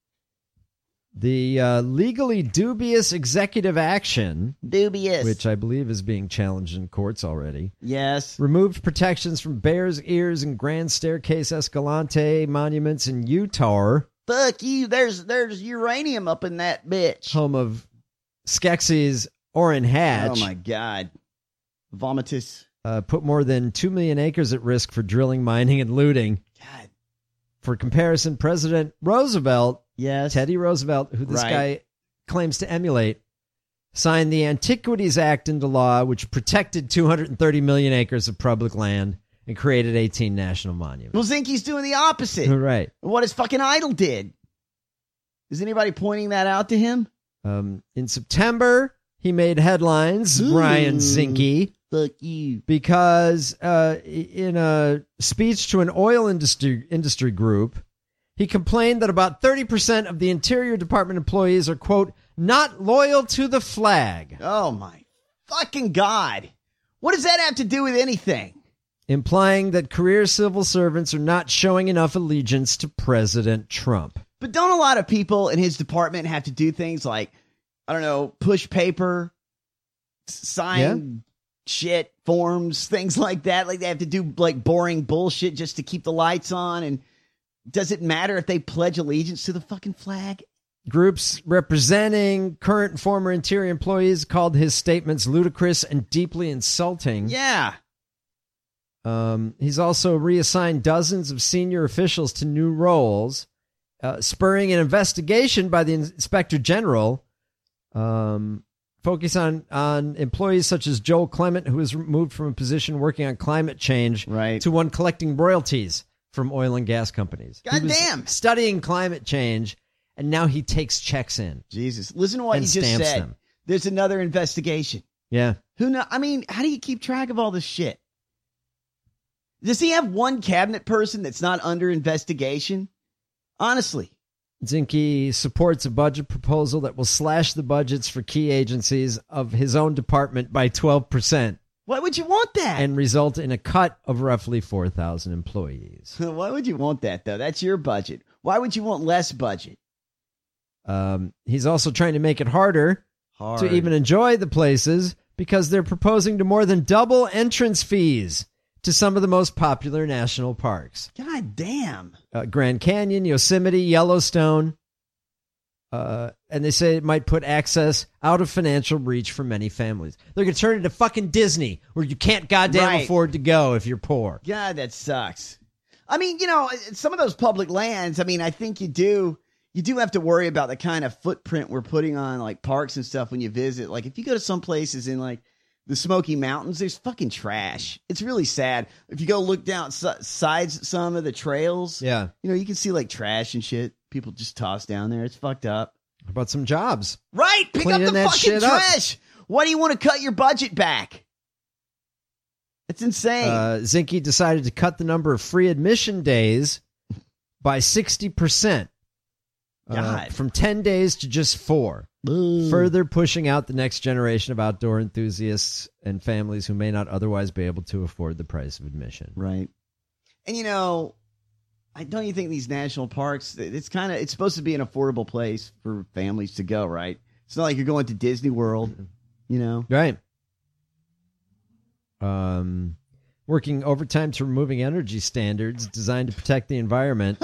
The uh, legally dubious executive action, Dubious. which I believe is being challenged in courts already, Yes. removed protections from Bears Ears and Grand Staircase Escalante monuments in Utah, Fuck you. There's, there's uranium up in that bitch. home of Skeksis Orrin Hatch. Oh, my God. Vomitus. Uh, put more than two million acres at risk for drilling, mining, and looting. God. For comparison, President Roosevelt, Yes. Teddy Roosevelt, who this Right. guy claims to emulate, signed the Antiquities Act into law, which protected two hundred thirty million acres of public land and created eighteen national monuments. Well, Zinke's doing the opposite. Right. What his fucking idol did. Is anybody pointing that out to him? Um, in September, he made headlines, Ooh. Ryan Zinke, Fuck you. because uh, in a speech to an oil industry industry group, he complained that about thirty percent of the Interior Department employees are, quote, not loyal to the flag. Oh, my fucking God. What does that have to do with anything? Implying that career civil servants are not showing enough allegiance to President Trump. But don't a lot of people in his department have to do things like, I don't know, push paper, s- sign Yeah. shit, forms, things like that? Like they have to do like boring bullshit just to keep the lights on. And does it matter if they pledge allegiance to the fucking flag? Groups representing current and former Interior employees called his statements ludicrous and deeply insulting. Yeah. Um, he's also reassigned dozens of senior officials to new roles, uh, spurring an investigation by the Inspector General, um, focus on, on employees such as Joel Clement, who was removed from a position working on climate change, right, to one collecting royalties from oil and gas companies. God He was damn. studying climate change, and now he takes checks in. Jesus. Listen to what and you just stamps said. them. There's another investigation. Yeah. Who know? I mean, how do you keep track of all this shit? Does he have one cabinet person that's not under investigation? Honestly. Zinke supports a budget proposal that will slash the budgets for key agencies of his own department by twelve percent. Why would you want that? And result in a cut of roughly four thousand employees. Why would you want that, though? That's your budget. Why would you want less budget? Um, he's also trying to make it harder Hard. to even enjoy the places because they're proposing to more than double entrance fees to some of the most popular national parks. God damn. Uh, Grand Canyon, Yosemite, Yellowstone. Uh, and they say it might put access out of financial reach for many families. They're going to turn it into fucking Disney, where you can't goddamn Right. afford to go if you're poor. God, that sucks. I mean, you know, some of those public lands, I mean, I think you do, you do have to worry about the kind of footprint we're putting on like parks and stuff when you visit. Like if you go to some places in like the Smoky Mountains, there's fucking trash. It's really sad. If you go look down s- sides some of the trails, Yeah. you know, you can see like trash and shit. People just toss down there. It's fucked up. How about some jobs? Right? Pick Cleaning up the that fucking shit up. trash. Why do you want to cut your budget back? It's insane. Uh, Zinke decided to cut the number of free admission days by sixty percent. Uh, God. from ten days to just four. Ooh. Further pushing out the next generation of outdoor enthusiasts and families who may not otherwise be able to afford the price of admission. Right. And you know, I don't you think these national parks, it's kind of, it's supposed to be an affordable place for families to go, right? It's not like you're going to Disney World, you know? Right. Um, working overtime to removing energy standards designed to protect the environment.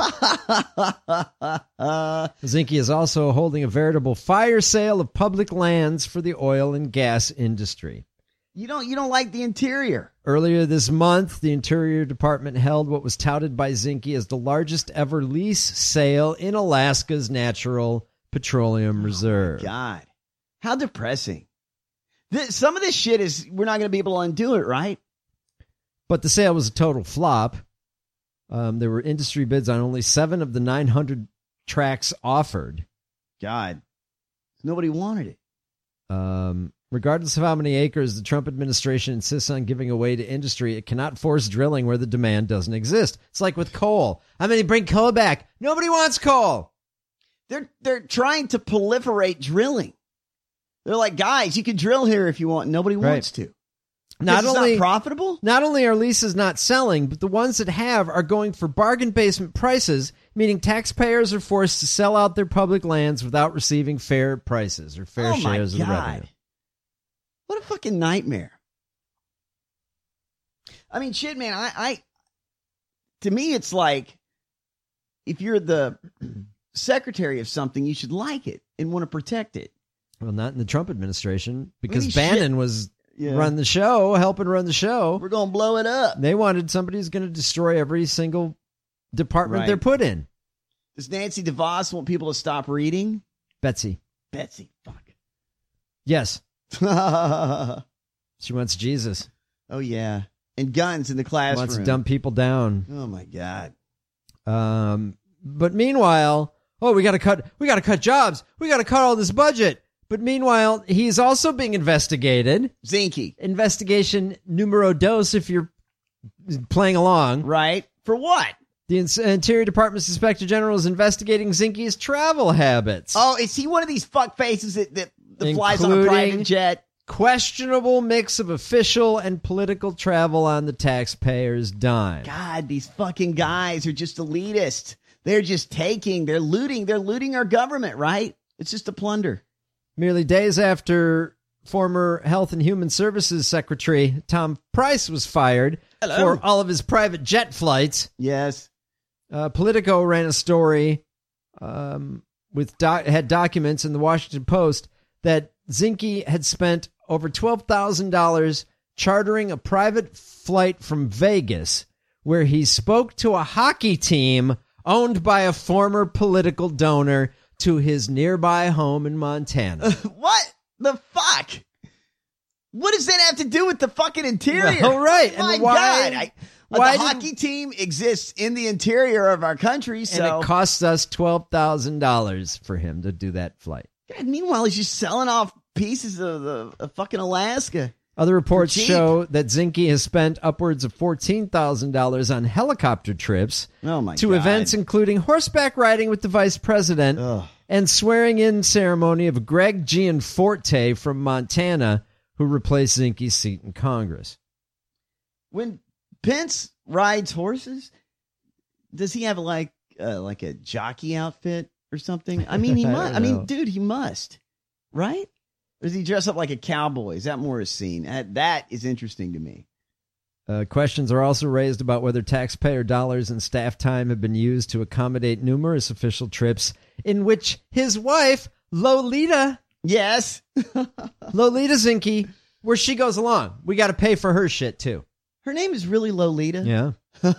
Zinke is also holding a veritable fire sale of public lands for the oil and gas industry. You don't, you don't like the interior. Earlier this month, the Interior Department held what was touted by Zinke as the largest ever lease sale in Alaska's natural petroleum reserve. God, how depressing. This, some of this shit is, we're not going to be able to undo it, right? But the sale was a total flop. Um, there were industry bids on only seven of the nine hundred tracts offered. God, nobody wanted it. Um, regardless of how many acres the Trump administration insists on giving away to industry, it cannot force drilling where the demand doesn't exist. It's like with coal. I mean, bring coal back. Nobody wants coal. They're they're trying to proliferate drilling. They're like, guys, you can drill here if you want. Nobody Right. wants to. Not It's only not profitable. Not only are leases not selling, but the ones that have are going for bargain basement prices, meaning taxpayers are forced to sell out their public lands without receiving fair prices or fair Oh my shares of the God. revenue. What a fucking nightmare. I mean, shit, man, I, I, to me, it's like, if you're the secretary of something, you should like it and want to protect it. Well, not in the Trump administration, because Holy Bannon shit. was Yeah. running the show, helping run the show. We're going to blow it up. They wanted somebody who's going to destroy every single department Right. they're put in. Does Nancy DeVos want people to stop reading? Betsy. Betsy, fuck. Yes. oh, She wants Jesus. yeah. And guns in the She classroom. wants to dumb people down. Oh, my God. Um, but meanwhile, oh, we got to cut, we got to cut jobs. We got to cut all this budget. But meanwhile, he's also being investigated. Zinke. Investigation numero dos, if you're playing along. Right. For what? The Interior Department's Inspector General is investigating Zinke's travel habits. Oh, is he one of these fuck faces that, that, that flies on a Including private jet? Questionable mix of official and political travel on the taxpayer's dime. God, these fucking guys are just elitist. They're just taking, they're looting, they're looting our government, right? It's just a plunder. Merely days after former Health and Human Services Secretary Tom Price was fired Hello. for all of his private jet flights, Yes. uh, Politico ran a story um, with doc- had documents in the Washington Post that Zinke had spent over twelve thousand dollars chartering a private flight from Vegas, where he spoke to a hockey team owned by a former political donor to his nearby home in Montana. What the fuck? What does that have to do with the fucking interior? Well, right. Oh my And why- God. I, why the did- hockey team exists in the interior of our country, so. And it costs us twelve thousand dollars for him to do that flight. God, meanwhile, he's just selling off pieces of the of fucking Alaska. Other reports cheap. show that Zinke has spent upwards of fourteen thousand dollars on helicopter trips Oh my to God. events including horseback riding with the vice president Ugh. and swearing-in ceremony of Greg Gianforte from Montana, who replaced Zinke's seat in Congress. When Pence rides horses, does he have like uh, like a jockey outfit or something? I mean, he I must. don't I mean, know. dude, he must, right? Or does he dress up like a cowboy? Is that more his scene? Uh, that is interesting to me. Uh, questions are also raised about whether taxpayer dollars and staff time have been used to accommodate numerous official trips in which his wife, Lolita, yes, Lolita Zinke, where she goes along. We got to pay for her shit, too. Her name is really Lolita? Yeah.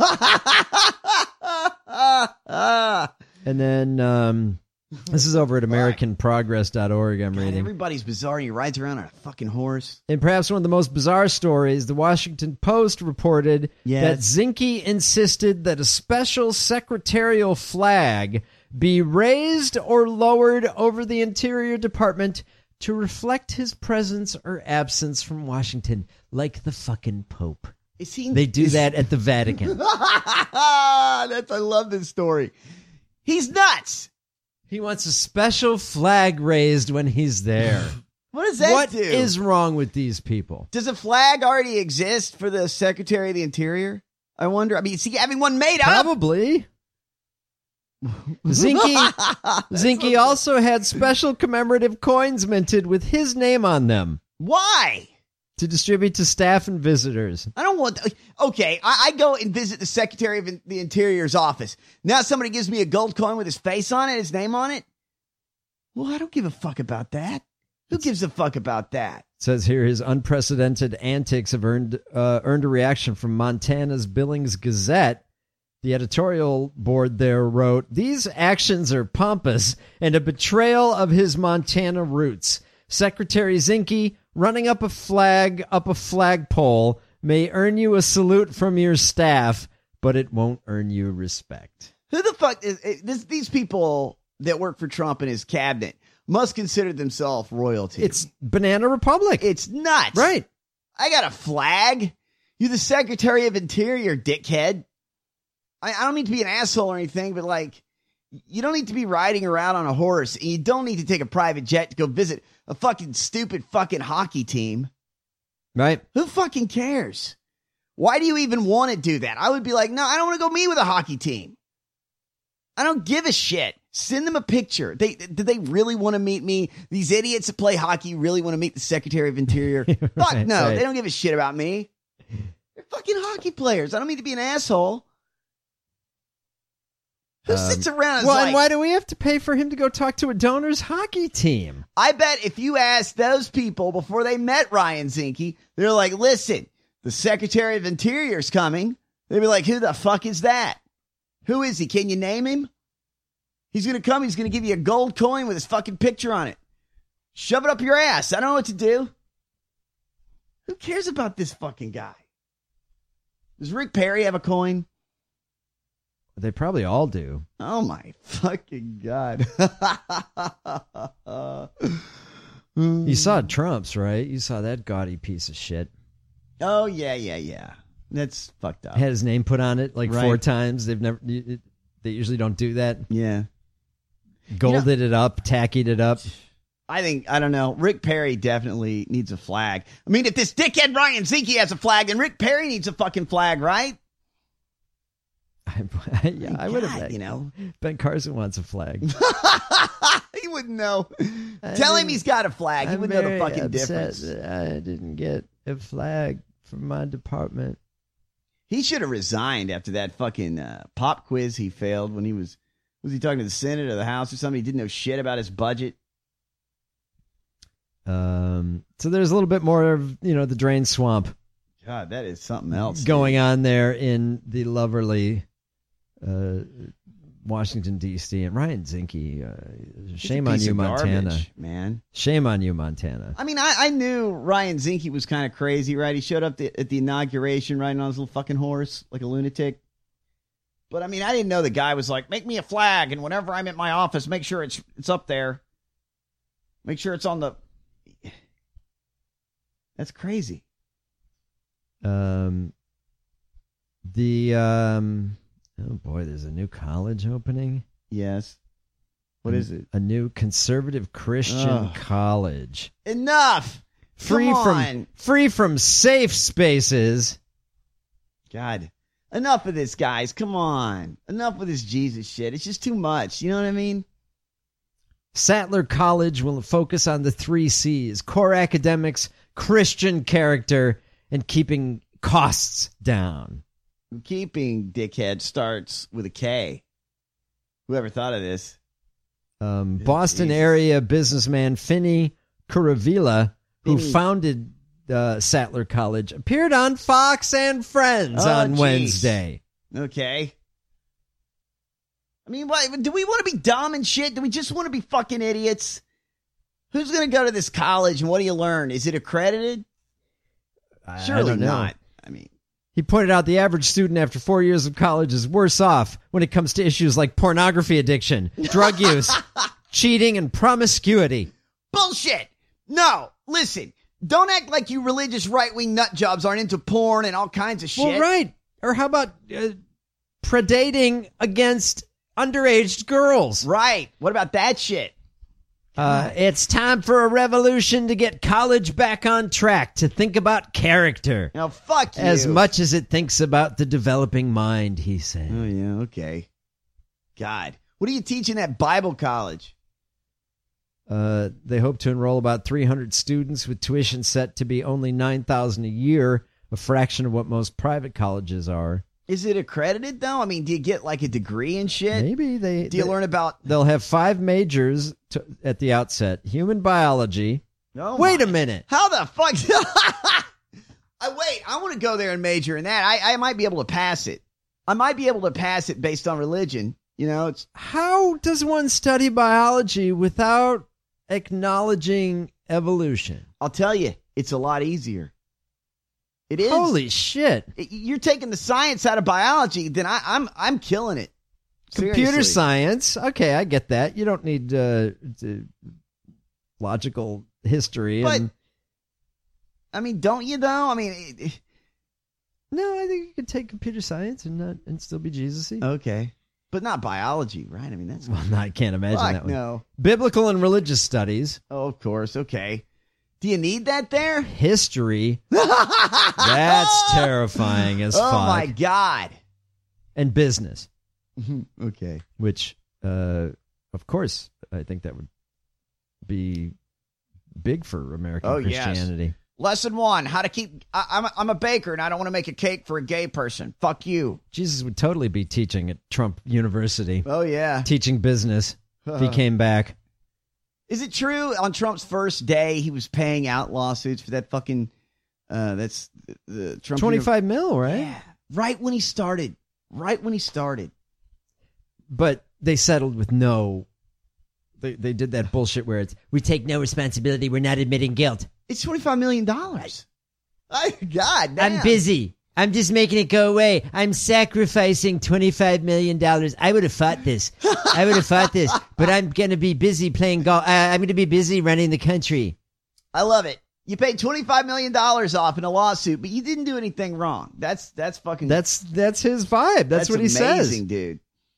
And then um, this is over at American Progress dot org. I'm God, reading. everybody's bizarre. He rides around on a fucking horse. In perhaps one of the most bizarre stories, the Washington Post reported Yes. that Zinke insisted that a special secretarial flag be raised or lowered over the Interior Department to reflect his presence or absence from Washington, like the fucking Pope. Is he, They do is- that at the Vatican. That's I love this story. He's nuts. He wants a special flag raised when he's there. What does that What do? is wrong with these people? Does a flag already exist for the Secretary of the Interior? I wonder. I mean, is he having one made up? Probably. Zinke, Zinke also had special commemorative coins minted with his name on them Why? to distribute to staff and visitors. I don't want. Okay, I, I go and visit the Secretary of the Interior's office. Now somebody gives me a gold coin with his face on it, his name on it. Well, I don't give a fuck about that. Who gives a fuck about that? It says here his unprecedented antics have earned uh, earned a reaction from Montana's Billings Gazette. The editorial board there wrote, "These actions are pompous and a betrayal of his Montana roots. Secretary Zinke running up a flag up a flagpole may earn you a salute from your staff, but it won't earn you respect." Who the fuck is this? These people that work for Trump and his cabinet must consider themselves royalty. It's Banana Republic. It's nuts. Right. I got a flag. You're the Secretary of Interior, dickhead. I, I don't mean to be an asshole or anything, but like, you don't need to be riding around on a horse, and you don't need to take a private jet to go visit a fucking stupid fucking hockey team. Right. Who fucking cares? Why do you even want to do that? I would be like, no, I don't want to go meet with a hockey team. I don't give a shit. Send them a picture. They do they really want to meet me? These idiots that play hockey really want to meet the Secretary of Interior? Fuck Right, no, right. they don't give a shit about me. They're fucking hockey players. I don't mean to be an asshole. Who sits around and is Well, like, and why do we have to pay for him to go talk to a donor's hockey team? I bet if you asked those people before they met Ryan Zinke, they're like, listen, the Secretary of Interior's coming. They'd be like, who the fuck is that? Who is he? Can you name him? He's going to come. He's going to give you a gold coin with his fucking picture on it. Shove it up your ass. I don't know what to do. Who cares about this fucking guy? Does Rick Perry have a coin? They probably all do. Oh, my fucking God. You saw Trump's, right? You saw that gaudy piece of shit. Oh, yeah, yeah, yeah. That's fucked up. Had his name put on it like Right. four times. They've never. It, they usually don't do that. Yeah. Golded it up, tackied it up. I think, I don't know. Rick Perry definitely needs a flag. I mean, if this dickhead Ryan Zinke has a flag, then Rick Perry needs a fucking flag, right? I, yeah, I would have. God, you know. Ben Carson wants a flag. He wouldn't know. I Tell him didn't- he's got a flag. He I'm would know the very fucking upset difference. that I didn't get a flag from my department. He should have resigned after that fucking uh, pop quiz he failed when he was, was he talking to the Senate or the House or something? He didn't know shit about his budget. Um, so there's a little bit more of, you know, the drain swamp God, that is something else. going on there in the lovely uh, Washington, D C And Ryan Zinke, uh, shame on piece you, of Montana. garbage, man. Shame on you, Montana. I mean, I, I knew Ryan Zinke was kind of crazy, right? He showed up the, at the inauguration riding on his little fucking horse like a lunatic. But I mean, I didn't know the guy was like, make me a flag, and whenever I'm at my office, make sure it's it's up there. Make sure it's on the... That's crazy. Um, the um, oh boy, there's a new college opening. Yes. What is it? A new conservative Christian Ugh. college. Enough! Free Come from on. free from safe spaces. God. Enough of this, guys. Come on. Enough with this Jesus shit. It's just too much. You know what I mean? Sattler College will focus on the three C's: core academics, Christian character, and keeping costs down. Keeping dickhead starts with a K. Whoever thought of this? Um, Boston Jesus. area businessman Finney Kuravila, who Finney. founded uh, Sattler College, appeared on Fox and Friends oh, on geez. Wednesday. Okay. I mean, what, do we want to be dumb and shit? Do we just want to be fucking idiots? Who's going to go to this college and what do you learn? Is it accredited? I, Surely I don't know. not. I mean, he pointed out the average student after four years of college is worse off when it comes to issues like pornography addiction, drug use, cheating, and promiscuity. Bullshit. No, listen. Don't act like you religious right-wing nut jobs aren't into porn and all kinds of shit. Well, right. Or how about uh, predating against underage girls? Right. What about that shit? Uh, it's time for a revolution to get college back on track, to think about character. Now, fuck you. As much as it thinks about the developing mind, he said. Oh, yeah, okay. God. What are you teaching at Bible college? Uh, they hope to enroll about three hundred students with tuition set to be only nine thousand dollars a year, a fraction of what most private colleges are. Is it accredited, though? I mean, do you get, like, a degree and shit? Maybe. they. Do you they, learn about... They'll have five majors to, at the outset. Human biology. Oh Wait my. a minute. How the fuck... I Wait, I want to go there and major in that. I, I might be able to pass it. I might be able to pass it based on religion. You know, it's... How does one study biology without acknowledging evolution? I'll tell you, it's a lot easier. It is. Holy shit! You're taking the science out of biology, then I, I'm I'm killing it. Seriously. Computer science. Okay, I get that. You don't need uh, logical history. But, and... I mean, don't you though? I mean, it... no, I think you could take computer science and not and still be Jesus-y. Okay, but not biology, right? I mean, that's well, no, I can't imagine Fuck that one. No, biblical and religious studies. Oh, of course. Okay. Do you need that there? History. That's terrifying as oh fuck. Oh, my God. And business. Okay. Which, uh, of course, I think that would be big for American oh, Christianity. Yes. Lesson one, how to keep... I, I'm, a, I'm a baker, and I don't want to make a cake for a gay person. Fuck you. Jesus would totally be teaching at Trump University. Oh, yeah. Teaching business if he came back. Is it true on Trump's first day he was paying out lawsuits for that fucking uh that's the Trump twenty-five mil, right? Yeah. Right when he started. Right when he started. But they settled with no they they did that bullshit where it's we take no responsibility, we're not admitting guilt. It's twenty-five million dollars. Oh, God damn. I'm busy. I'm just making it go away. I'm sacrificing twenty-five million dollars. I would have fought this. I would have fought this. But I'm going to be busy playing golf. Uh, I'm going to be busy running the country. I love it. You paid twenty-five million dollars off in a lawsuit, but you didn't do anything wrong. That's that's fucking... That's that's his vibe. That's, that's what he amazing, says. Amazing, dude.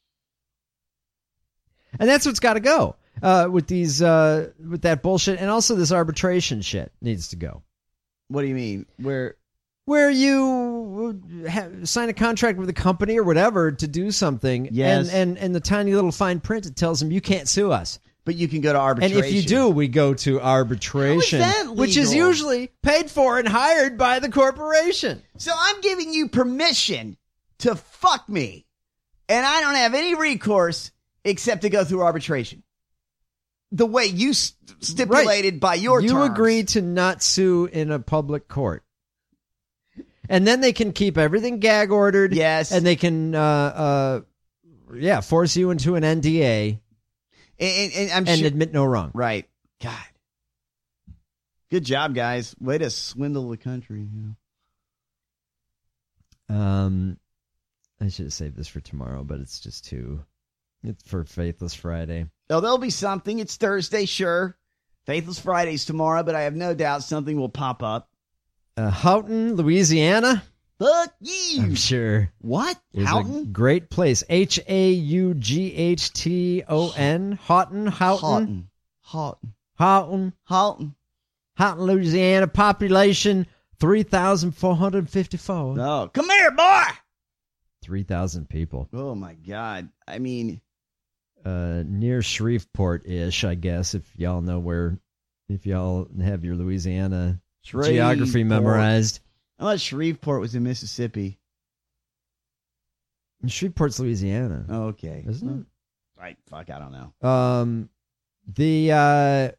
And that's what's got to go uh, with these uh, with that bullshit. And also this arbitration shit needs to go. What do you mean? Where... Where you have, sign a contract with a company or whatever to do something, yes. and, and, and the tiny little fine print, it tells them you can't sue us. But you can go to arbitration. And if you do, we go to arbitration, which is usually paid for and hired by the corporation. So I'm giving you permission to fuck me, and I don't have any recourse except to go through arbitration. The way you st- stipulated right. by your you terms. You agree to not sue in a public court. And then they can keep everything gag ordered. Yes. And they can, uh, uh, yeah, force you into an N D A. And, and, I'm and sure, admit no wrong. Right. God. Good job, guys. Way to swindle the country. You know? Um, I should have saved this for tomorrow, but it's just too, it's for Faithless Friday. Oh, there'll be something. It's Thursday, sure. Faithless Friday's tomorrow, but I have no doubt something will pop up. Uh, Houghton, Louisiana. Fuck you. I'm sure. What? Is Houghton? A great place. H A U G H T O N. Houghton. Houghton. Houghton. Houghton. Houghton. Houghton, Louisiana. Population three thousand four hundred fifty-four. Oh, come here, boy. three thousand people. Oh, my God. I mean. Uh, near Shreveport-ish, I guess, if y'all know where, if y'all have your Louisiana Shreveport. Geography memorized. I thought Shreveport was in Mississippi. Shreveport's Louisiana. Oh, okay. Isn't it? Right. Fuck, I don't know. Um, the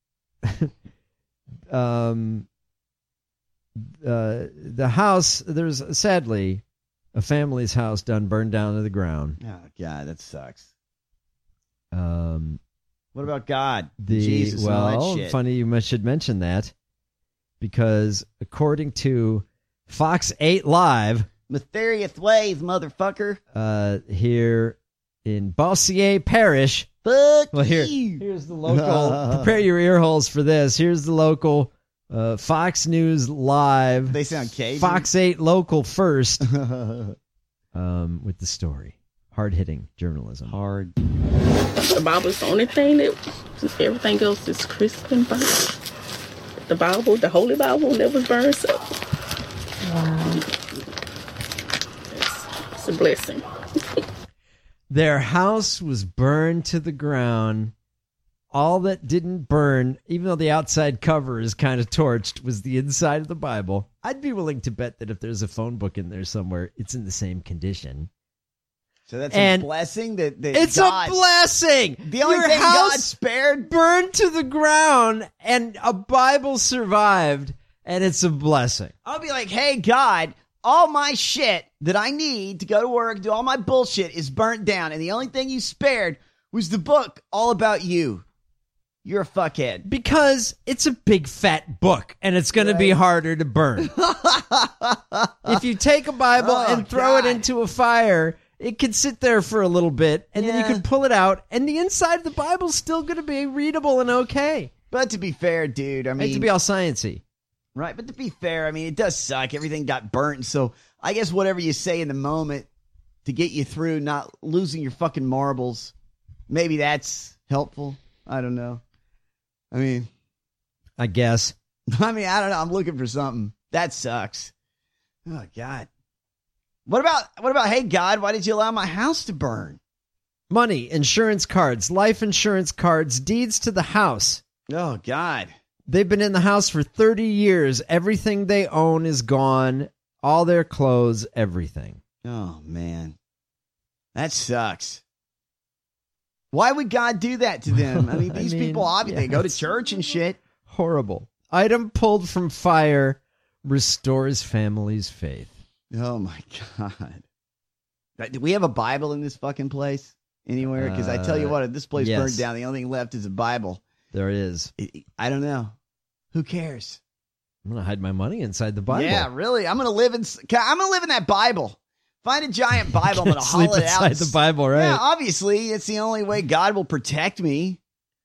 uh, um, uh, the house. There's sadly a family's house done burned down to the ground. Oh God, that sucks. Um, what about God? The Jesus, and all that well, shit. funny you should mention that because according to Fox eight Live, mysterious ways, motherfucker. Uh, here in Bossier Parish. Fuck well, here, you. here's the local. Prepare your ear holes for this. Here's the local uh, Fox News Live. They sound Cajun. Fox eight local first. um, with the story. Hard hitting journalism. Hard. The Bible is the only thing that everything else is crisp and burnt. The Bible, the Holy Bible, never burns up. Wow. It's, it's a blessing. Their house was burned to the ground. All that didn't burn, even though the outside cover is kind of torched, was the inside of the Bible. I'd be willing to bet that if there's a phone book in there somewhere, it's in the same condition. So that's And a blessing that, that It's God, a blessing. The only Your thing house God spared burned to the ground, and a Bible survived, and it's a blessing. I'll be like, hey, God, all my shit that I need to go to work, do all my bullshit is burnt down, and the only thing you spared was the book all about you. You're a fuckhead. Because it's a big fat book, and it's going Right. to be harder to burn. If you take a Bible Oh, and throw God. it into a fire, it can sit there for a little bit, and then you Yeah. can pull it out, and the inside of the Bible's still going to be readable and okay. But to be fair, dude, I I mean... hate to be all sciencey. Right, but to be fair, I mean, it does suck. Everything got burnt, and so I guess whatever you say in the moment to get you through not losing your fucking marbles, maybe that's helpful. I don't know. I mean... I guess. I mean, I don't know. I'm looking for something. That sucks. Oh, God. What about, what about, hey, God, why did you allow my house to burn? Money, insurance cards, life insurance cards, deeds to the house. Oh, God. They've been in the house for thirty years. Everything they own is gone. All their clothes, everything. Oh, man. That sucks. Why would God do that to them? I mean, I these mean, people, obviously, yeah, they go to it's church and shit. Horrible. Item pulled from fire restores family's faith. Oh, my God. Do we have a Bible in this fucking place anywhere? Because I tell you what, if this place yes. burned down, the only thing left is a Bible. There is. I don't know. Who cares? I'm going to hide my money inside the Bible. Yeah, really. I'm going to live in I'm going to live in that Bible. Find a giant Bible. I'm going to Sleep haul it out. inside the Bible, right? Yeah, obviously, it's the only way God will protect me.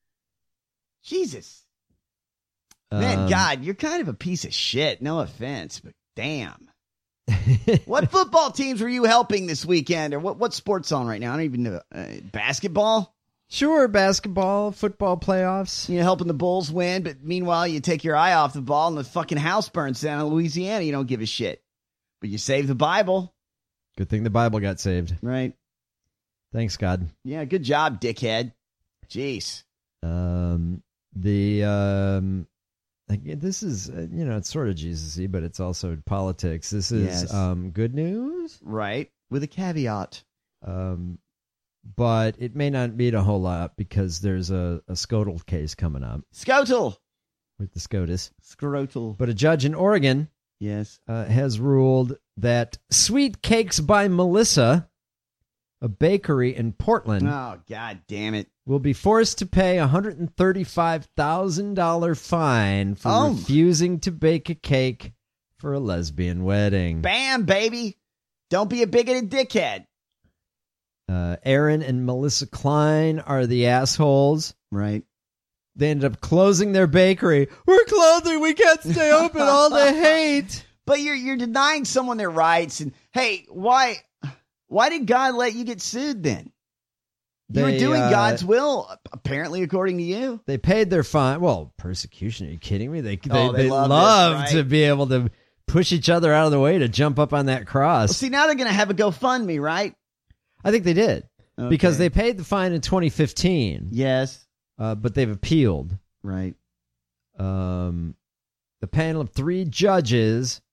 Jesus. Man, Um, God, you're kind of a piece of shit. No offense, but damn. What football teams were you helping this weekend? Or what, what sport's on right now? I don't even know. Uh, basketball? Sure, basketball, football playoffs. You know, helping the Bulls win, but meanwhile, you take your eye off the ball and the fucking house burns down in Louisiana. You don't give a shit. But you save the Bible. Good thing the Bible got saved. Right. Thanks, God. Yeah, good job, dickhead. Jeez. Um, the um, like, this is uh, you know, it's sort of Jesus-y, but it's also politics. This is Yes. um good news, right? With a caveat. Um, but it may not mean a whole lot because there's a, a SCOTUS case coming up Scotul. with the SCOTUS. Scrotal. But a judge in Oregon, yes, uh, has ruled that Sweet Cakes by Melissa, a bakery in Portland, Oh, God damn it. will be forced to pay a one hundred thirty-five thousand dollars fine for Oh. refusing to bake a cake for a lesbian wedding. Bam, baby. Don't be a bigoted dickhead. Uh, Aaron and Melissa Klein are the assholes. Right. They ended up closing their bakery. We're closing. We can't stay open. All the hate. But you're you're denying someone their rights. And hey, why why did God let you get sued then? You were They, doing uh, God's will, apparently, according to you. They paid their fine. Well, persecution. Are you kidding me? They they, Oh, they they love love this, to right? be able to push each other out of the way to jump up on that cross. Well, see, now they're going to have a GoFundMe, right? I think they did because Okay. they paid the fine in twenty fifteen. Yes. Uh, but they've appealed. Right. Um, the panel of three judges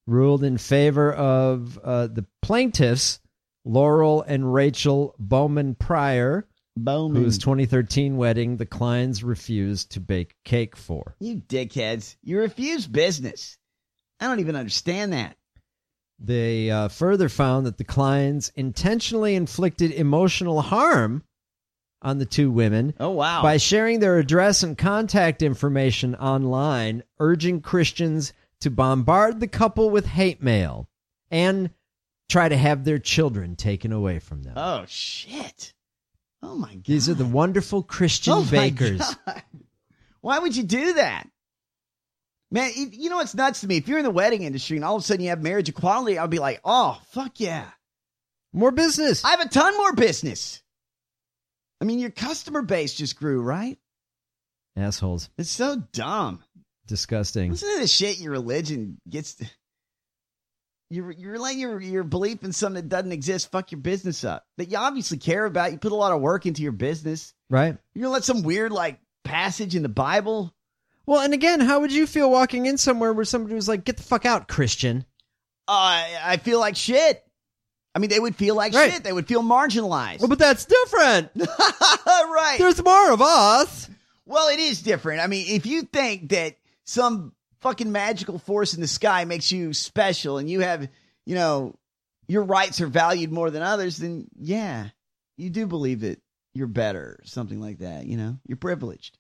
ruled in favor of uh, the plaintiffs, Laurel and Rachel Bowman Pryor, Bowman. whose twenty thirteen wedding the Kleins refused to bake cake for. You dickheads. You refuse business. I don't even understand that. They uh, further found that the Kleins intentionally inflicted emotional harm on the two women. Oh, wow. By sharing their address and contact information online, urging Christians to bombard the couple with hate mail and try to have their children taken away from them. Oh, shit. Oh, my God. These are the wonderful Christian oh bakers. My God. Why would you do that? Man, you know what's nuts to me? If you're in the wedding industry and all of a sudden you have marriage equality, I'll be like, oh, fuck yeah. More business. I have a ton more business. I mean, your customer base just grew, right? Assholes. It's so dumb. Disgusting. Listen to the shit your religion gets to. You're, you're letting your, your belief in something that doesn't exist fuck your business up. That you obviously care about. You put a lot of work into your business. Right. You're going to let some weird, like, passage in the Bible. Well, and again, how would you feel walking in somewhere where somebody was like, get the fuck out, Christian? Uh, I feel like shit. I mean, they would feel like right. shit. They would feel marginalized. Well, but that's different. Right. There's more of us. Well, it is different. I mean, if you think that some fucking magical force in the sky makes you special and you have, you know, your rights are valued more than others, then yeah, you do believe that you're better, something like that. You know, you're privileged.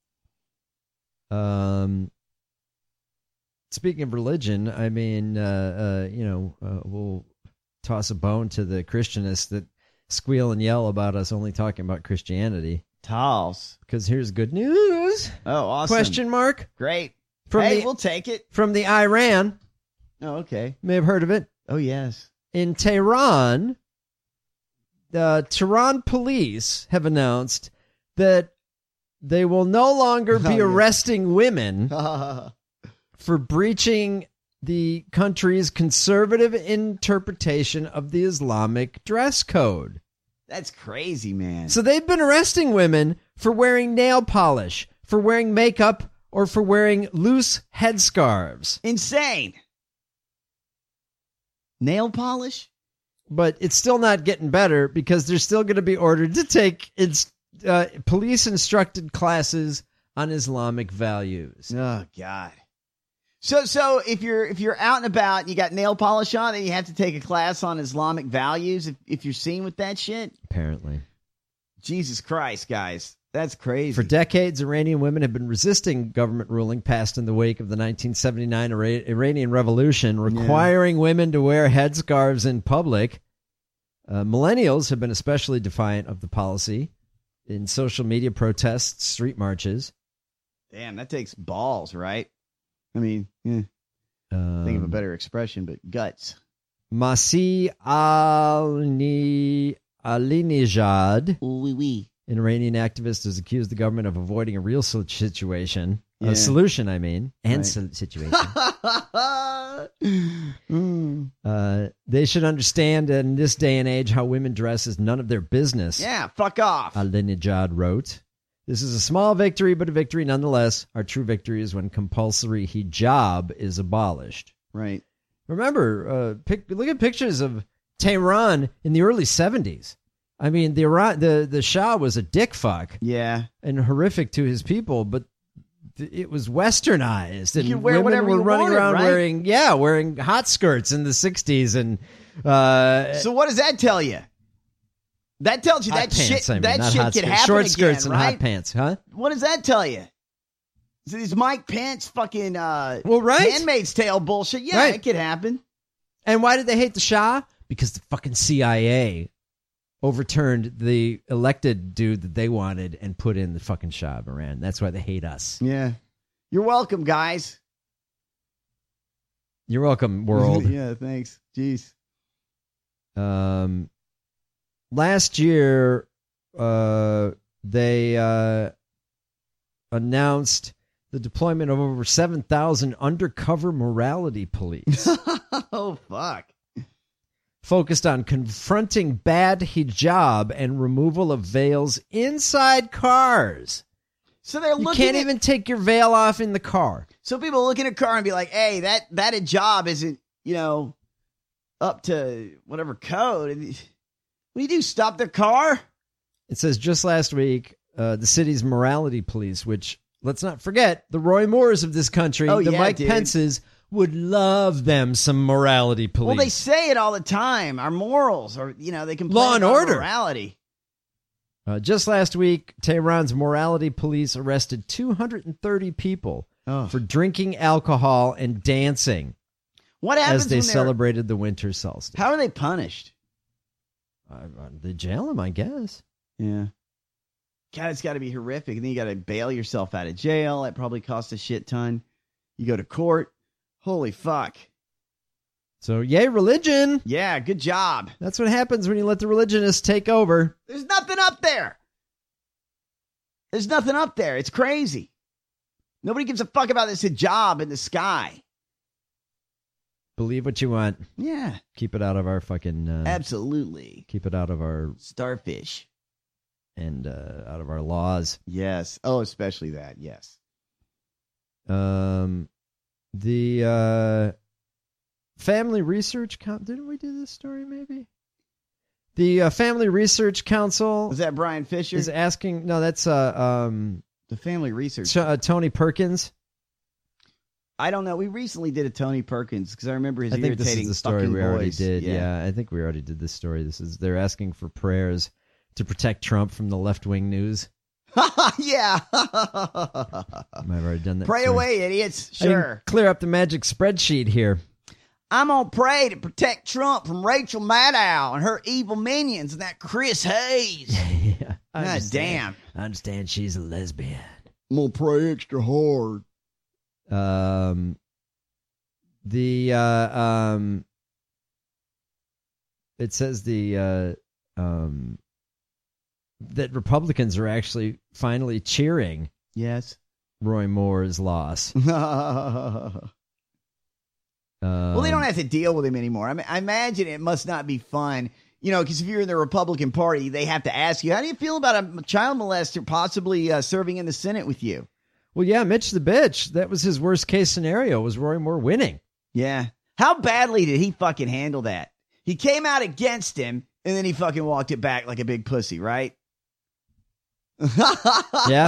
Um, speaking of religion, I mean, uh, uh, you know, uh, we'll toss a bone to the Christianists that squeal and yell about us only talking about Christianity. Toss. Because here's good news. Oh, awesome. Question mark. Great. From hey, the, we'll take it. From the Iran. Oh, okay. May have heard of it. Oh, yes. In Tehran, the Tehran police have announced that they will no longer be oh, yeah. arresting women for breaching the country's conservative interpretation of the Islamic dress code. That's crazy, man. So they've been arresting women for wearing nail polish, for wearing makeup, or for wearing loose headscarves. Insane. Nail polish? But it's still not getting better because they're still going to be ordered to take ins- uh, police-instructed classes on Islamic values. Oh, God. So, so if you're if you're out and about and you got nail polish on, then you have to take a class on Islamic values if, if you're seen with that shit? Apparently. Jesus Christ, guys. That's crazy. For decades, Iranian women have been resisting government ruling passed in the wake of the nineteen seventy-nine Ira- Iranian Revolution, requiring yeah. women to wear headscarves in public. Uh, millennials have been especially defiant of the policy in social media protests, street marches. Damn, that takes balls, right? I mean, eh. um, think of a better expression, but guts. Masih Ali Alinejad, oui, oui. an Iranian activist, has accused the government of avoiding a real situation, yeah. a solution, I mean, and right. so- situation. mm. uh, they should understand in this day and age how women dress is none of their business. Yeah, fuck off. Alinejad wrote. This is a small victory, but a victory nonetheless. Our true victory is when compulsory hijab is abolished. Right. Remember, uh, pic- look at pictures of Tehran in the early seventies. I mean, the Iran, the, the Shah was a dick fuck. Yeah. And horrific to his people, but th- it was westernized. And you wear women whatever were you running wanted, around right? wearing, yeah, wearing hot skirts in the sixties. And uh, so what does that tell you? That tells you hot that pants, shit I mean, that not shit hot can skirts. happen Short again, skirts and right? hot pants, huh? What does that tell you? So these Mike Pence fucking uh, well, right? Handmaid's Tale bullshit. Yeah, right. It could happen. And why did they hate the Shah? Because the fucking C I A overturned the elected dude that they wanted and put in the fucking Shah of Iran. That's why they hate us. Yeah. You're welcome, guys. You're welcome, world. Yeah, thanks. Jeez. Um, last year, uh, they uh, announced the deployment of over seven thousand undercover morality police. Oh, fuck. Focused on confronting bad hijab and removal of veils inside cars. So they're looking You can't at, even take your veil off in the car. So people look in a car and be like, hey, that, that hijab isn't you know, up to whatever code. What do you do? Stop their car? It says just last week, uh, the city's morality police, which, let's not forget, the Roy Moores of this country, Oh, the yeah, Mike dude. Pences, would love them some morality police. Well, they say it all the time. Our morals, or you know, they complain Law and about order. morality. Uh, just last week, Tehran's morality police arrested two hundred thirty people Oh. for drinking alcohol and dancing What happens as they when they're- celebrated the winter solstice. How are they punished? Uh, they jail them, I guess. Yeah. God, it's got to be horrific. And then you got to bail yourself out of jail. That probably costs a shit ton. You go to court. Holy fuck. So, yay, religion. Yeah, good job. That's what happens when you let the religionists take over. There's nothing up there. There's nothing up there. It's crazy. Nobody gives a fuck about this hijab in the sky. Believe what you want. Yeah. Keep it out of our fucking... Uh, Absolutely. Keep it out of our... Starfish. And uh, out of our laws. Yes. Oh, especially that. Yes. Um, the uh, Family Research Council... Didn't we do this story, maybe? The uh, Family Research Council... Was that Brian Fisher? Is asking... No, that's... Uh, um, the Family Research... T- uh, Tony Perkins. I don't know. We recently did a Tony Perkins because I remember his I think irritating this is the story fucking we already voice. did. Yeah. Yeah, I think we already did this story. This is They're asking for prayers to protect Trump from the left-wing news. yeah. I might have already done that. Pray story. away, idiots. I didn't Sure. clear up the magic spreadsheet here. I'm going to pray to protect Trump from Rachel Maddow and her evil minions and that Chris Hayes. yeah, I God understand. damn. I understand she's a lesbian. I'm going to pray extra hard. Um, the, uh, um, it says the, uh, um, that Republicans are actually finally cheering. Yes. Roy Moore's loss. well, they don't have to deal with him anymore. I mean, I imagine it must not be fun, you know, because if you're in the Republican Party, they have to ask you, how do you feel about a child molester possibly uh, serving in the Senate with you? Well, yeah, Mitch the bitch. That was his worst case scenario, was Roy Moore winning. Yeah. How badly did he fucking handle that? He came out against him, and then he fucking walked it back like a big pussy, right? Yeah.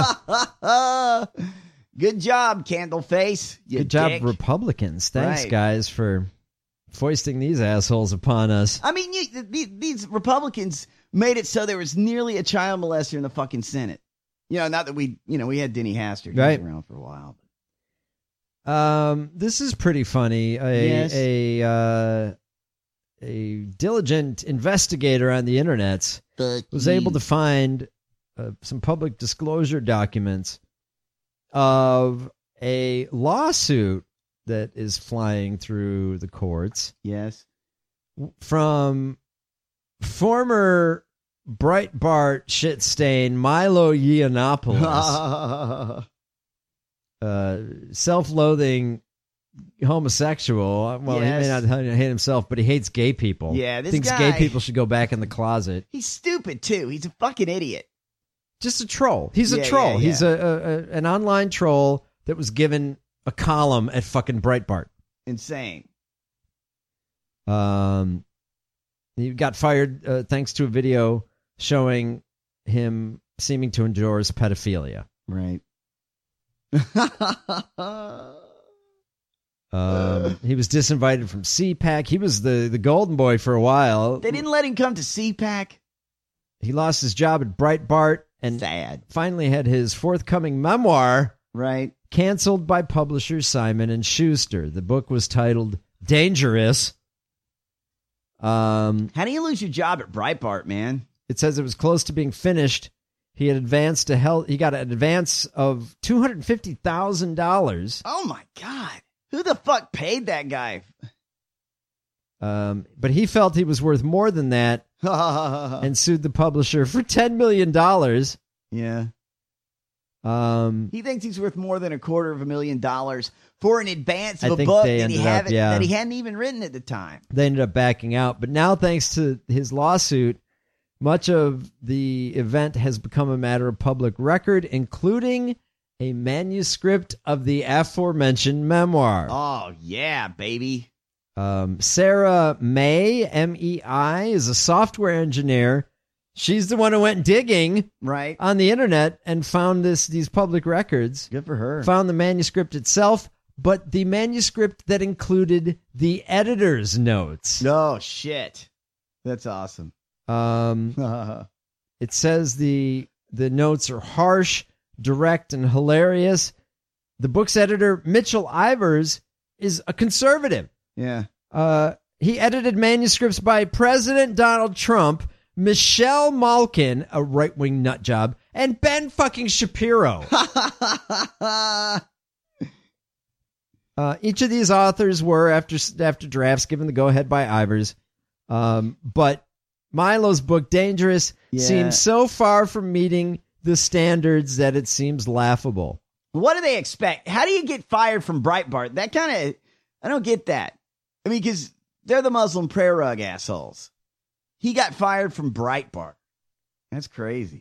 Good job, Candleface. You Good job, dick. Republicans. Thanks, Right. guys, for foisting these assholes upon us. I mean, you, th- these Republicans made it so there was nearly a child molester in the fucking Senate. You know, not that we, you know, we had Denny Hastert. He Right. was around for a while. Um, this is pretty funny. A Yes. a uh, a diligent investigator on the internet was able to find uh, some public disclosure documents of a lawsuit that is flying through the courts. Yes. From former Breitbart shit stain Milo Yiannopoulos. Uh, self-loathing homosexual. Well, Yes. he may not hate himself, but he hates gay people. Yeah, this thinks guy- gay people should go back in the closet. He's stupid, too. He's a fucking idiot. Just a troll. He's Yeah, a troll. yeah, He's yeah. a, a, a an online troll that was given a column at fucking Breitbart. Insane. Um, he got fired uh, thanks to a video showing him seeming to endorse pedophilia. Right. Um, he was disinvited from C PAC. He was the, the golden boy for a while. They didn't let him come to C PAC. He lost his job at Breitbart and Sad. finally had his forthcoming memoir Right. canceled by publisher Simon and Schuster. The book was titled Dangerous. Um, How do you lose your job at Breitbart, man? It says it was close to being finished. He had advanced to hell. He got an advance of two hundred fifty thousand dollars. Oh, my God. Who the fuck paid that guy? Um, but he felt he was worth more than that and sued the publisher for ten million dollars. Yeah. Um, He thinks he's worth more than a quarter of a million dollars for an advance I of a think book they that he, ended up- haven't, yeah. that he hadn't even written at the time. They ended up backing out. But now, thanks to his lawsuit, much of the event has become a matter of public record, including a manuscript of the aforementioned memoir. Oh, yeah, baby. Um, Sarah May, M E I, is a software engineer. She's the one who went digging right on the internet and found this these public records. Good for her. Found the manuscript itself, but the manuscript that included the editor's notes. Oh, shit. That's awesome. Um, it says the the notes are harsh, direct, and hilarious. The book's editor, Mitchell Ivers, is a conservative. Yeah. Uh, he edited manuscripts by President Donald Trump, Michelle Malkin, a right-wing nut job, and Ben fucking Shapiro. uh, each of these authors were, after after drafts, given the go-ahead by Ivers. Um, but Milo's book, Dangerous, Yeah. seems so far from meeting the standards that it seems laughable. What do they expect? How do you get fired from Breitbart? That kind of, I don't get that. I mean, because they're the Muslim prayer rug assholes. He got fired from Breitbart. That's crazy.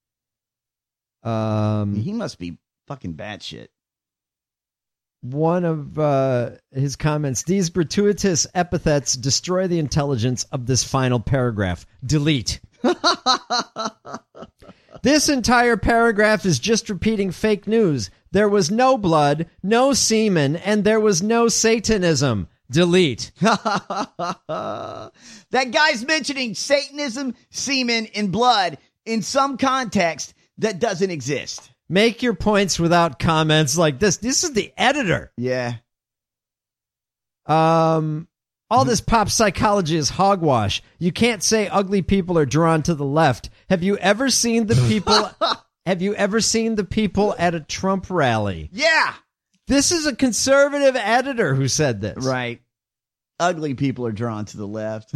Um, he must be fucking batshit. One of uh, his comments, these gratuitous epithets destroy the intelligence of this final paragraph. Delete. This entire paragraph is just repeating fake news. There was no blood, no semen, and there was no Satanism. Delete. That guy's mentioning Satanism, semen, and blood in some context that doesn't exist. Make your points without comments like this. This is the editor. Yeah. Um, all this pop psychology is hogwash. You can't say ugly people are drawn to the left. Have you ever seen the people? Have you ever seen the people at a Trump rally? Yeah. This is a conservative editor who said this. Right. Ugly people are drawn to the left.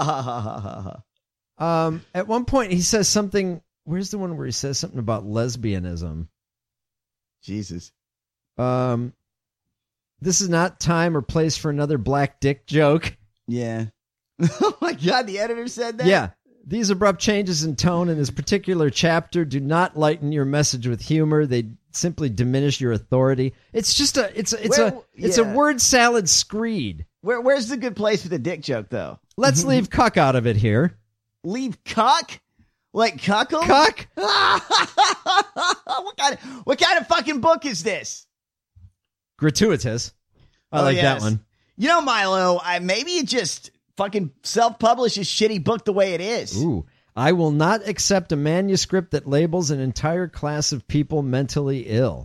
um, at one point, he says something. Where's the one where he says something about lesbianism? Jesus. Um, this is not time or place for another black dick joke. Yeah. Oh my God, the editor said that? Yeah. These abrupt changes in tone in this particular chapter do not lighten your message with humor. They simply diminish your authority. It's just a it's a, it's Where, a it's yeah. a word salad screed. Where where's the good place for the dick joke though? Let's leave cuck out of it here. Leave cuck? Like cuckold? Cuck? what kind of what kind of fucking book is this? Gratuitous. I Oh, like yes. that one. You know, Milo, I maybe it just fucking self-publish his shitty book the way it is. Ooh. I will not accept a manuscript that labels an entire class of people mentally ill.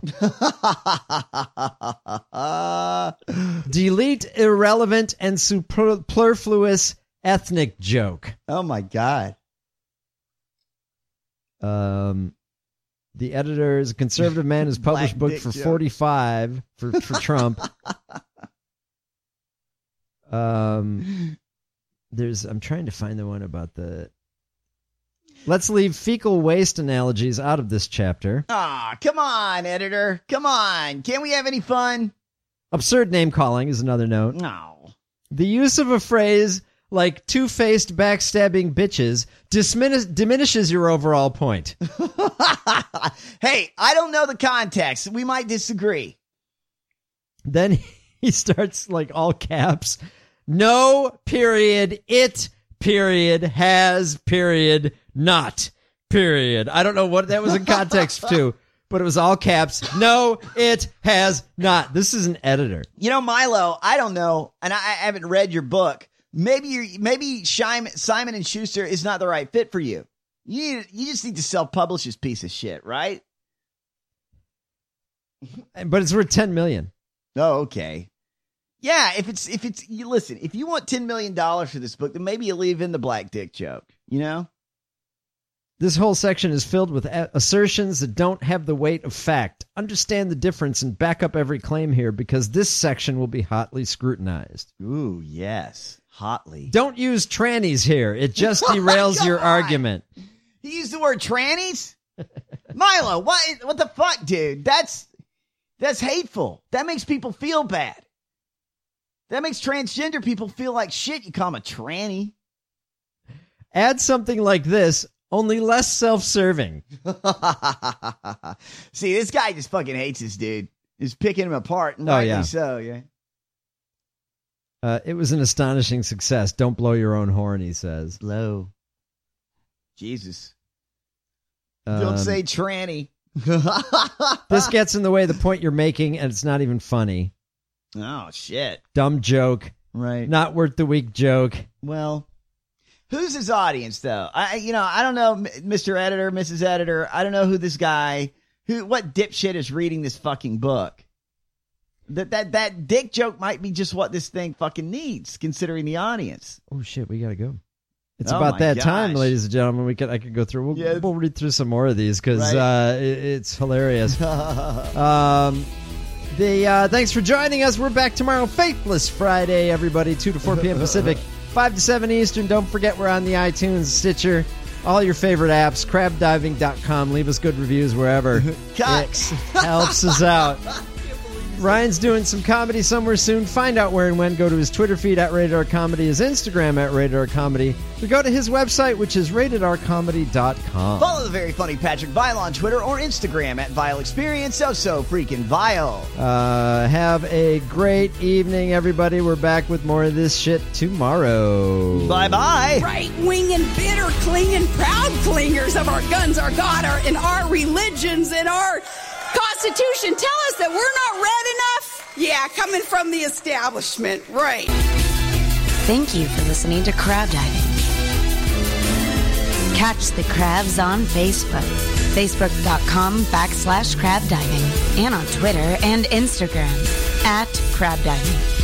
Delete irrelevant and superfluous ethnic joke. Oh my God. Um, the editor is a conservative man who's published Black book dick for joke. forty-five for, for Trump. um, there's, I'm trying to find the one about the, let's leave fecal waste analogies out of this chapter. Ah, come on, editor. Come on. Can't we have any fun? Absurd name calling is another note. No. The use of a phrase like two-faced backstabbing bitches dismin- diminishes your overall point. Hey, I don't know the context. We might disagree. Then he starts like all caps. No, period, it, period, has, period, not, period. I don't know what that was in context to, but it was all caps. No, it has not. This is an editor. You know, Milo, I don't know, and I, I haven't read your book. Maybe you're, maybe Simon, Simon and Schuster is not the right fit for you. You need, you just need to self-publish this piece of shit, right? But it's worth ten million dollars. Oh, okay. Yeah, if it's if it's you listen, if you want ten million dollars for this book, then maybe you leave in the black dick joke, you know? This whole section is filled with a- assertions that don't have the weight of fact. Understand the difference and back up every claim here because this section will be hotly scrutinized. Ooh, yes. Hotly. Don't use trannies here. It just derails your argument. He used the word trannies? Milo, what what the fuck, dude? That's that's hateful. That makes people feel bad. That makes transgender people feel like shit. You call them a tranny. Add something like this, only less self-serving. See, this guy just fucking hates this dude. He's picking him apart. And Oh, rightly yeah. so, yeah. Uh, it was an astonishing success. Don't blow your own horn, he says. Blow. Jesus. Um, Don't say tranny. This gets in the way of the point you're making, and it's not even funny. Oh, shit. Dumb joke. Right. Not worth the week joke. Well, who's his audience, though? I, you know, I don't know, Mister Editor, Missus Editor. I don't know who this guy, who, what dipshit is reading this fucking book. That that that dick joke might be just what this thing fucking needs, considering the audience. Oh shit, we gotta go. It's Oh about my that gosh. time, ladies and gentlemen. We could I could go through. We'll, Yeah. we'll read through some more of these because Right. uh, it, it's hilarious. um, the uh, thanks for joining us. We're back tomorrow, Faithless Friday, everybody, two to four p.m. Pacific, five to seven Eastern. Don't forget we're on the iTunes, Stitcher, all your favorite apps, crab diving dot com. Leave us good reviews wherever. Cucks. It helps us out. Ryan's doing some comedy somewhere soon. Find out where and when. Go to his Twitter feed at Rated R Comedy, his Instagram at Rated R Comedy. We go to his website, which is rated r comedy dot com. Follow the very funny Patrick Vile on Twitter or Instagram at Vile Experience. So, so freaking vile. Uh, have a great evening, everybody. We're back with more of this shit tomorrow. Bye-bye. Right-wing and bitter clinging proud clingers of our guns, our God, our, and our religions and our Constitution tell us that we're not red enough? Yeah, coming from the establishment, right. Thank you for listening to Crab Diving. Catch the crabs on Facebook, facebook.com backslash crab diving, and on Twitter and Instagram at crab diving.